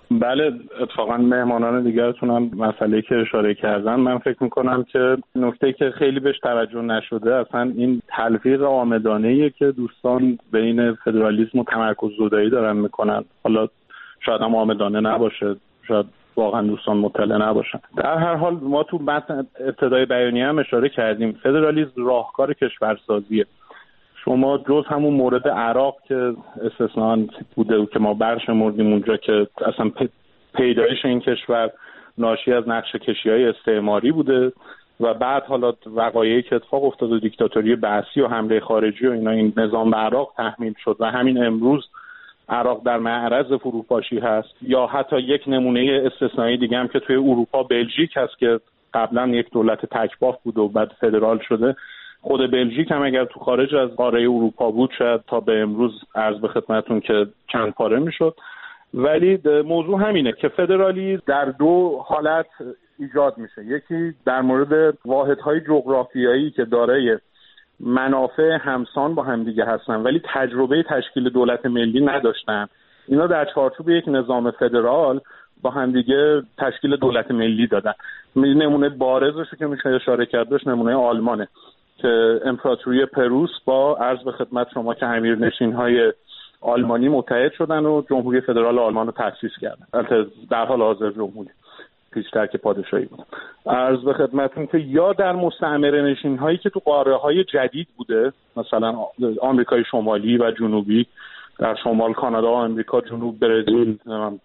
بله، اتفاقا مهمانان دیگرتون هم مسئله که اشاره کردن، من فکر میکنم که نکته که خیلی بهش توجه نشده اصلا این تلفیق عامدانه‌ایه که دوستان بین فدرالیسم و تمرکز زدایی دارن میکنن. حالا شاید هم عامدانه نباشه، شاید واقعا دوستان مطلع نباشن. در هر حال ما تو متن ابتدای بیانیه هم اشاره کردیم فدرالیسم راهکار کشورسازیه. شما جز همون مورد عراق که استثناء بوده و که ما برشمردیم اونجا که اصلا پیدایش این کشور ناشی از نقشه کشی‌های استعماری بوده و بعد حالا وقایعی که اتفاق افتاد و دیکتاتوری بعثی و حمله خارجی و اینا، این نظام به عراق تحمیل شد و همین امروز عراق در معرض فروپاشی هست. یا حتی یک نمونه استثنایی دیگه هم که توی اروپا بلژیک هست که قبلا یک دولت تک‌باف بود و بعد فدرال شده. خود بلژیک هم اگر تو خارج از قاره اروپا بود شاید تا به امروز عرض به خدمتتون که چند پاره میشد. ولی موضوع همینه که فدرالی در دو حالت ایجاد میشه. یکی در مورد واحدهای جغرافیایی که دارای منافع همسان با همدیگه هستن ولی تجربه تشکیل دولت ملی نداشتن، اینا در چارچوب یک نظام فدرال با همدیگه تشکیل دولت ملی دادن. نمونه بارزش که میشه اشاره کردش نمونه آلمانه که امپراتوری پروس با عرض به خدمت شما که امیرنشین‌های آلمانی متحد شدن و جمهوری فدرال آلمان رو تأسیس کردن. البته در حال حاضر جمهوری، پیشتر که پادشاهی بود. عرض به خدمتتون که یا در مستعمره‌نشین‌هایی که تو قاره‌های جدید بوده، مثلا آمریکای شمالی و جنوبی، در شمال کانادا و آمریکا، جنوب برزیل،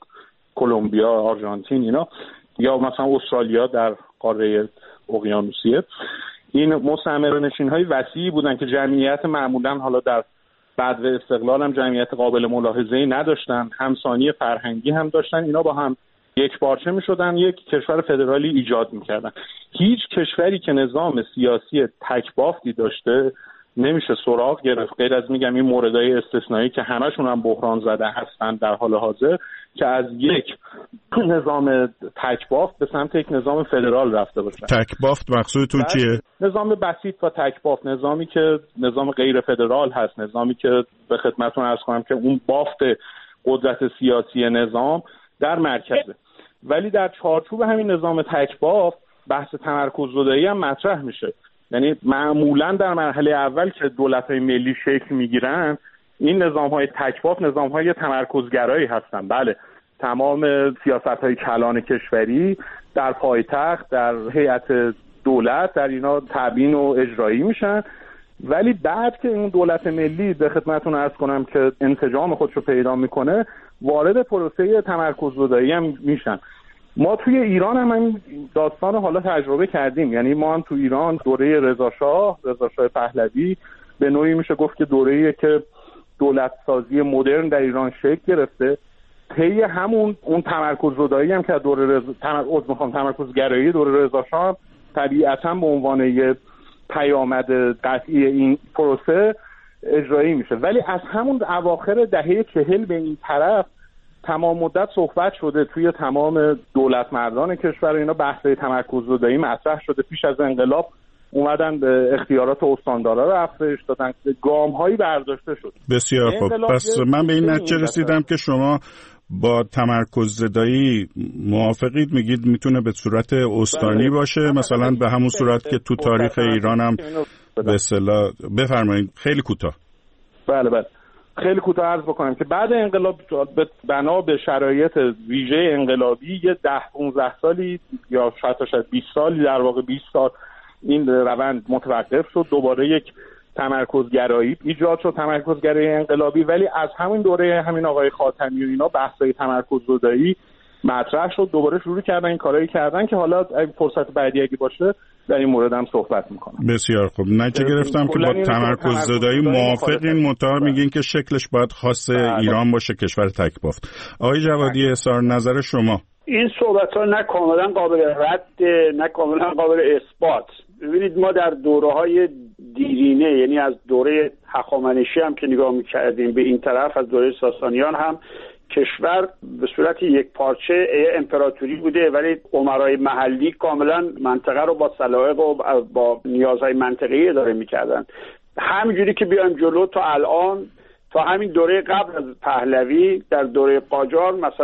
کلمبیا، آرژانتین، اینا، یا مثلا استرالیا در قاره اقیانوسیه، این مستعمره‌نشین‌های وسیعی بودن که جمعیت معمولاً حالا در بعد استقلال هم جمعیت قابل ملاحظه‌ای نداشتن، همسانی فرهنگی هم داشتن. اینا با هم یک پارچه می‌شدن، یک کشور فدرالی ایجاد می‌کردن. هیچ کشوری که نظام سیاسی تک‌بافتی داشته نمیشه سراغ گرفت، غیر از میگم این موردهای استثنایی که همشون هم بحران زده هستن در حال حاضر، که از یک نظام تک‌بافت به سمت یک نظام فدرال رفته باشه. تک‌بافت مقصودتون چیه؟ نظام بسیط و تک‌بافت، نظامی که نظام غیر فدرال هست، نظامی که به خدمتتون عرض کنم که اون بافت قدرت سیاسی نظام در مرکزه. ولی در چارچوب همین نظام تک‌بافت بحث تمرکز زدایی هم مطرح میشه. یعنی معمولا در مرحله اول که دولت‌های ملی شکل میگیرن، این نظام‌های تک‌بافت نظام‌های تمرکزگرایی هستن. بله، تمام سیاست‌های کلان کشوری در پایتخت، در هیئت دولت، در اینا تبیین و اجرایی میشن. ولی بعد که این دولت ملی به خدمتتون عرض کنم که انسجام خودشو پیدا میکنه، وارد پروسه تمرکز زدایی هم میشن. ما توی ایران هم این داستان حالا تجربه کردیم. یعنی ما هم تو ایران دوره رضا شاه، رضا شاه پهلوی، به نوعی میشه گفت که دوره‌ایه که دولت سازی مدرن در ایران شکل گرفته. طی همون اون تمرکز زدایی هم که دوره رضا تمرکز میخوام تمرکز گرایی دوره رضا شاه طبیعتاً به عنوان یه پیامد قطعی این پروسه اجرایی میشه. ولی از همون اواخر دهه چهل به این طرف تمام مدت صحبت شده توی تمام دولت مردان کشور اینا بحث تمرکز زدایی مطرح شده. پیش از انقلاب اومدن به اختیارات استاندارا رو افزایش دادن، گام‌هایی برداشته شد. بسیار خوب. پس من به این نتیجه رسیدم که شما با تمرکز زدایی موافقید، میگید میتونه به صورت استانی باشه، مثلا به همون صورت که تو تاریخ ایران هم به اصطلاح. بفرمایید خیلی کوتاه. بله بله خیلی کوتاه عرض بکنم که بعد انقلاب بنا به شرایط ویژه انقلابی یه ده پانزده سالی یا شاید تا شاید بیست سالی، در واقع بیست سال این روند متوقف شد. دوباره یک تمرکزگرایی ایجاد شد، تمرکزگرایی انقلابی. ولی از همین دوره همین آقای خاتمی و اینا بحث‌های تمرکز زدایی مطرح شد، دوباره شروع کردن این کارایی کردن که حالا فرصت بعدی اگه باشه در این مورد هم صحبت میکنم. بسیار خوب. نتیجه گرفتم که با تمرکز زدایی موافقین، منتها میگین که شکلش باید خاص ایران باشه، کشور تک‌بافت. آقای جوادی اظهار نظر شما. این صحبت‌ها نه کاملا قابل رد نه کاملا قابل اثبات. ببینید ما در دوره‌های دیرینه، یعنی از دوره هخامنشی هم که نگاه می‌کردیم به این طرف، از دوره ساسانیان هم کشور به صورت یک پارچه امپراتوری بوده، ولی امرای محلی کاملا منطقه رو با سلایق و با نیازهای منطقه‌ای اداره می‌کردن. همینجوری که بیایم جلو تا الان، تا همین دوره قبل از پهلوی، در دوره قاجار مثلا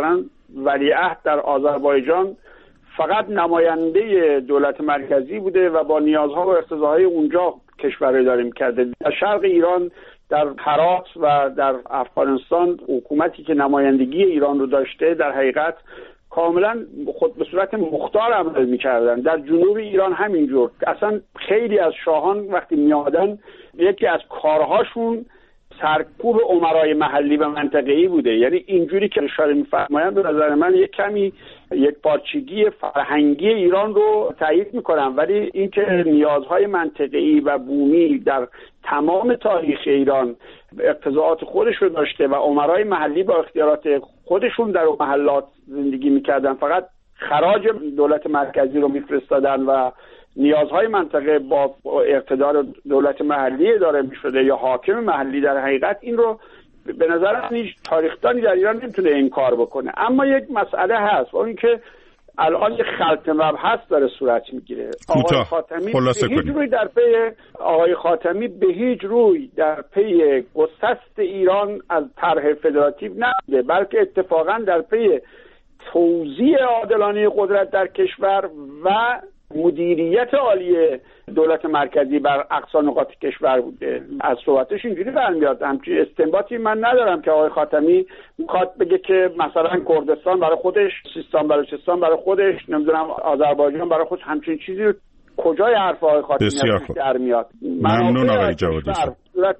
ولیعهد در آذربایجان فقط نماینده دولت مرکزی بوده و با نیازها و اقتضاهای اونجا کشور اداره می‌کرده. در شرق ایران، در هرات و در افغانستان حکومتی که نمایندگی ایران رو داشته در حقیقت کاملا خود به صورت مختار عمل می‌کردن. در جنوب ایران همینجور. اصلا خیلی از شاهان وقتی میادن یکی از کارهاشون سرکوب امرای محلی و منطقه‌ای بوده. یعنی اینجوری که اشاره می‌فرمایند به نظر من یک کمی یک پارچگی فرهنگی ایران رو تایید می‌کنم، ولی اینکه نیازهای منطقه‌ای و بومی در تمام تاریخ ایران اقتضاعات خودش رو داشته و امرای محلی با اختیارات خودشون در اون محلات زندگی می‌کردن، فقط خراج دولت مرکزی رو می‌فرستادن و نیازهای منطقه با اقتدار دولت محلی اداره می‌شده یا حاکم محلی. در حقیقت این رو به نظر من هیچ تاریخدانی در ایران نمیتونه انکار بکنه. اما یک مسئله هست و این که الان یک خلط مبحث داره صورت میگیره. آقای خاتمی به هیچ روی در پی آقای خاتمی به هیچ روی در پی گسست ایران از طرح فدراتیو نبوده، بلکه اتفاقا در پی توزیع عادلانه قدرت در کشور و مدیریت عالی دولت مرکزی بر اقصا نقاط کشور بوده. از صحبتش اینجوری برمیاد. همچین استنباطی من ندارم که آقای خاتمی میخواد بگه که مثلا کردستان برای خودش، سیستان بلوچستان برای خودش، نمیدونم آذربایجان برای خودش، همچین چیزی رو کجای حرف آقای خاتمی در میاد؟ ممنون آقای جوادی. صورت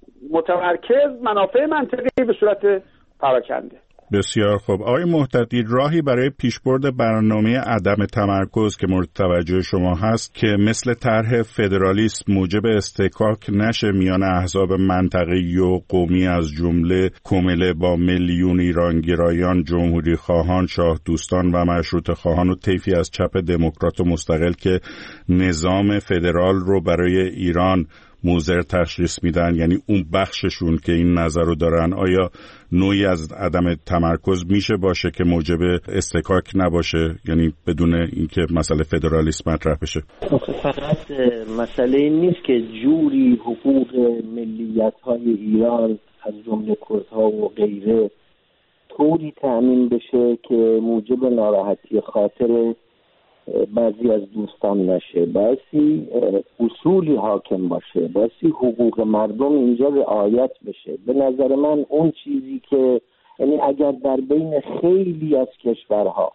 متمرکز، منافع منطقی به صورت پراکنده. بسیار خوب. آقای محتدی، راهی برای پیشبرد برنامه عدم تمرکز که مورد توجه شما هست که مثل طرح فدرالیسم موجب استحکاک نشه میان احزاب منطقه‌ای و قومی از جمله کمله با میلیون ایرانگرایان، جمهوری خواهان، شاه دوستان و مشروطه خواهان و طیفی از چپ دموکرات و مستقل که نظام فدرال رو برای ایران موزر تشخیص میدن، یعنی اون بخششون که این نظر رو دارن، آیا نوعی از عدم تمرکز میشه باشه که موجب استحکاک نباشه، یعنی بدون اینکه مسئله فدرالیسم مطرح بشه؟ فقط مسئله این نیست که جوری حقوق ملیت‌های ایران از جمله کردها و غیره طوری تأمین بشه که موجب ناراحتی خاطر بعضی از دوستان نشه، بایستی اصولی حاکم باشه، بایستی حقوق مردم اینجا رعایت بشه. به نظر من اون چیزی که یعنی اگر در بین خیلی از کشورها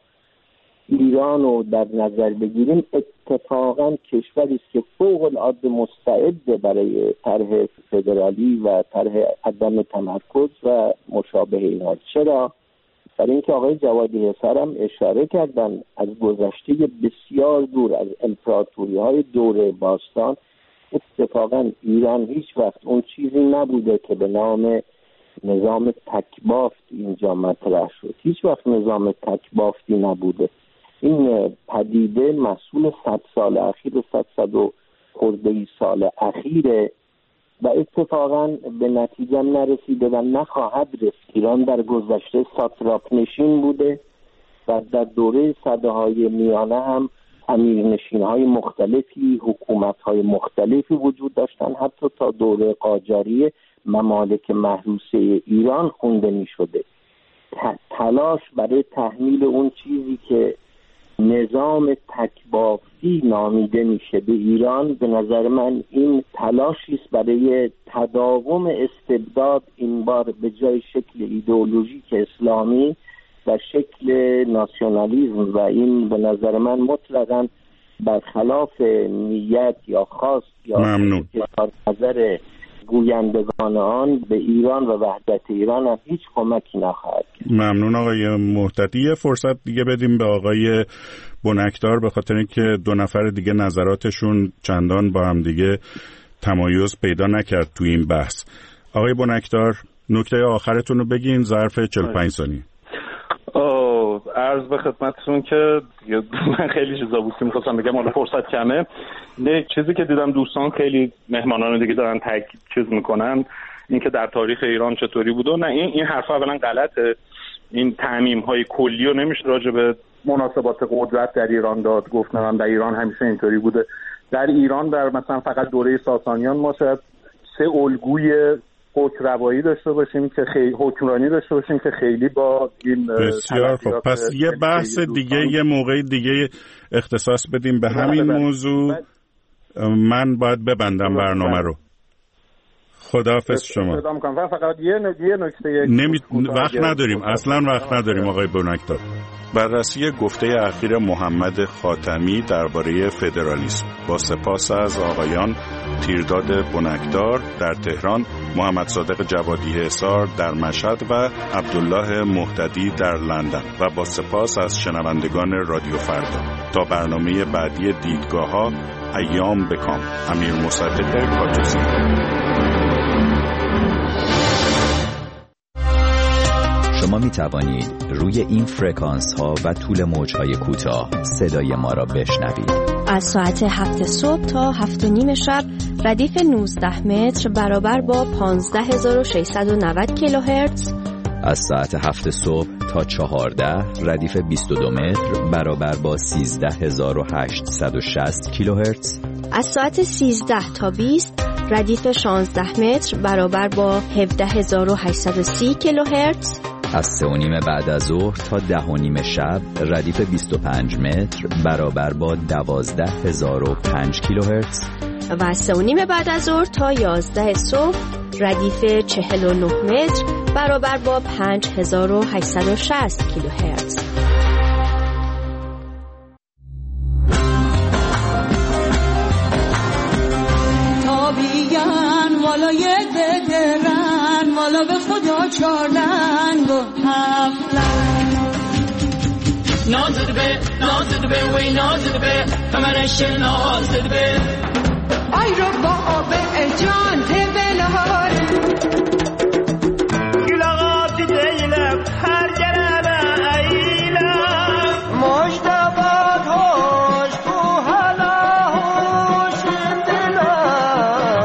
ایران رو در نظر بگیریم، اتفاقا کشوری است که فوق العاده مستعد برای طرح فدرالی و طرح عدم تمرکز و مشابه اینها. چرا؟ برای اینکه آقای جوادی حسار هم اشاره کردن از گذشته بسیار دور از امپراتوری های دوره باستان، اتفاقا ایران هیچ وقت اون چیزی نبوده که به نام نظام تکبافت اینجا مطرح شد. هیچ وقت نظام تکبافتی نبوده. این پدیده محصول صد سال اخیر و صد صد و خورده ای سال اخیره و اتفاقا به نتیجه نرسیده و نخواهد رسید. ایران در گذشته ساتراپ نشین بوده و در دوره سده های میانه هم امیرنشین های مختلفی، حکومت های مختلفی وجود داشتن. حتی تا دوره قاجاریه ممالک محروسه ایران خونده می شده. تلاش برای تحمیل اون چیزی که نظام تکبافتی نامیده میشه به ایران، به نظر من این تلاشی است برای تداوم استبداد، این بار به جای شکل ایدئولوژیک اسلامی و شکل ناسیونالیسم، و این به نظر من مطلقاً برخلاف نیت یا خواست یا نظر گویندگان آن به ایران و وحدت ایران هم هیچ کمکی نخواهد کرد. ممنون آقای محتدی. فرصت دیگه بدیم به آقای بنکدار، به خاطر اینکه دو نفر دیگه نظراتشون چندان با هم دیگه تمایز پیدا نکرد تو این بحث. آقای بنکدار، نکته آخرتون رو بگین ظرف چهل و پنج ثانیه. عرض به خدمتتون که من خیلی چیزا بود که می‌خواستم بگم، حالا فرصت کمه. نه چیزی که دیدم دوستان خیلی مهمانان دیگه دارن تاکید چیز میکنن، این که در تاریخ ایران چطوری بود و نه، این این حرفا اولا غلطه. این تعمیم‌های کلی رو نمیشه راجع به مناسبات قدرت در ایران داد. گفتم در ایران همیشه اینطوری بوده. در ایران در مثلا فقط دوره ساسانیان ما شاید سه الگوی حکم روایی داشته باشیم که خیلی حکمرانی داشته باشیم که خیلی با این بسیار خب. پس یه بحث دیگه یه موقع دیگه اختصاص بدیم به همین موضوع. من باید ببندم برنامه رو. خداحافظ شما. فقط یه نکته نمی... وقت نداریم، اصلا وقت نداریم آقای بنکدار. بررسی گفته اخیر محمد خاتمی درباره فدرالیسم با سپاس از آقایان تیرداد بنکدار در تهران، محمد صادق جوادی حصار در مشهد و عبدالله مهتدی در لندن و با سپاس از شنوندگان رادیو فردا. تا برنامه بعدی دیدگاه‌ها، ایام بکام. امیر مصدق کاتوسی. شما می توانید روی این فرکانس ها و طول موج های کوتاه صدای ما را بشنوید. از ساعت هفت صبح تا هفت و نیم شب ردیف نوزده متر برابر با پانزده هزار و ششصد و نود کیلوهرتز. از ساعت هفت صبح تا چهارده ردیف بیست و دو متر برابر با سیزده هزار و هشتصد و شصت کیلوهرتز. از ساعت سیزده تا بیست ردیف شانزده متر برابر با هفده هزار و هشتصد و سی کیلوهرتز. از سه و نیم بعد از ظهر تا ده و نیم شب ردیف بیست و پنج متر برابر با دوازده هزار و پنج کیلوهرتز. و از سه و نیم بعد از ظهر تا یازده صبح ردیف چهل و نه متر برابر با پنج هزار و هشتصد و شصت کیلوهرتز. تابیگن والای ددرن والا به خدا چارلنگ و هفتلنگ نازد به نازد به وی نازد به کمرش نازد به ای رو با آب جان تبلهار گلاغات دیلم هر جرم ایلم مجتبات هوش تو حالا هوش دلا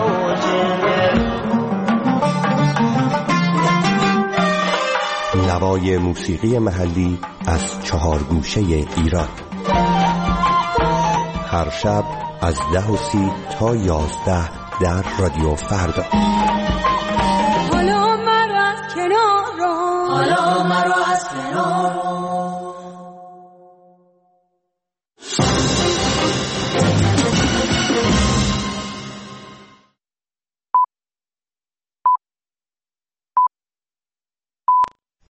نوای موسیقی محلی از چهار گوشه ایران. هر شب از ده و سی تا یازده در رادیو فردا. حالا مرا از کنار حالا مرا از کنار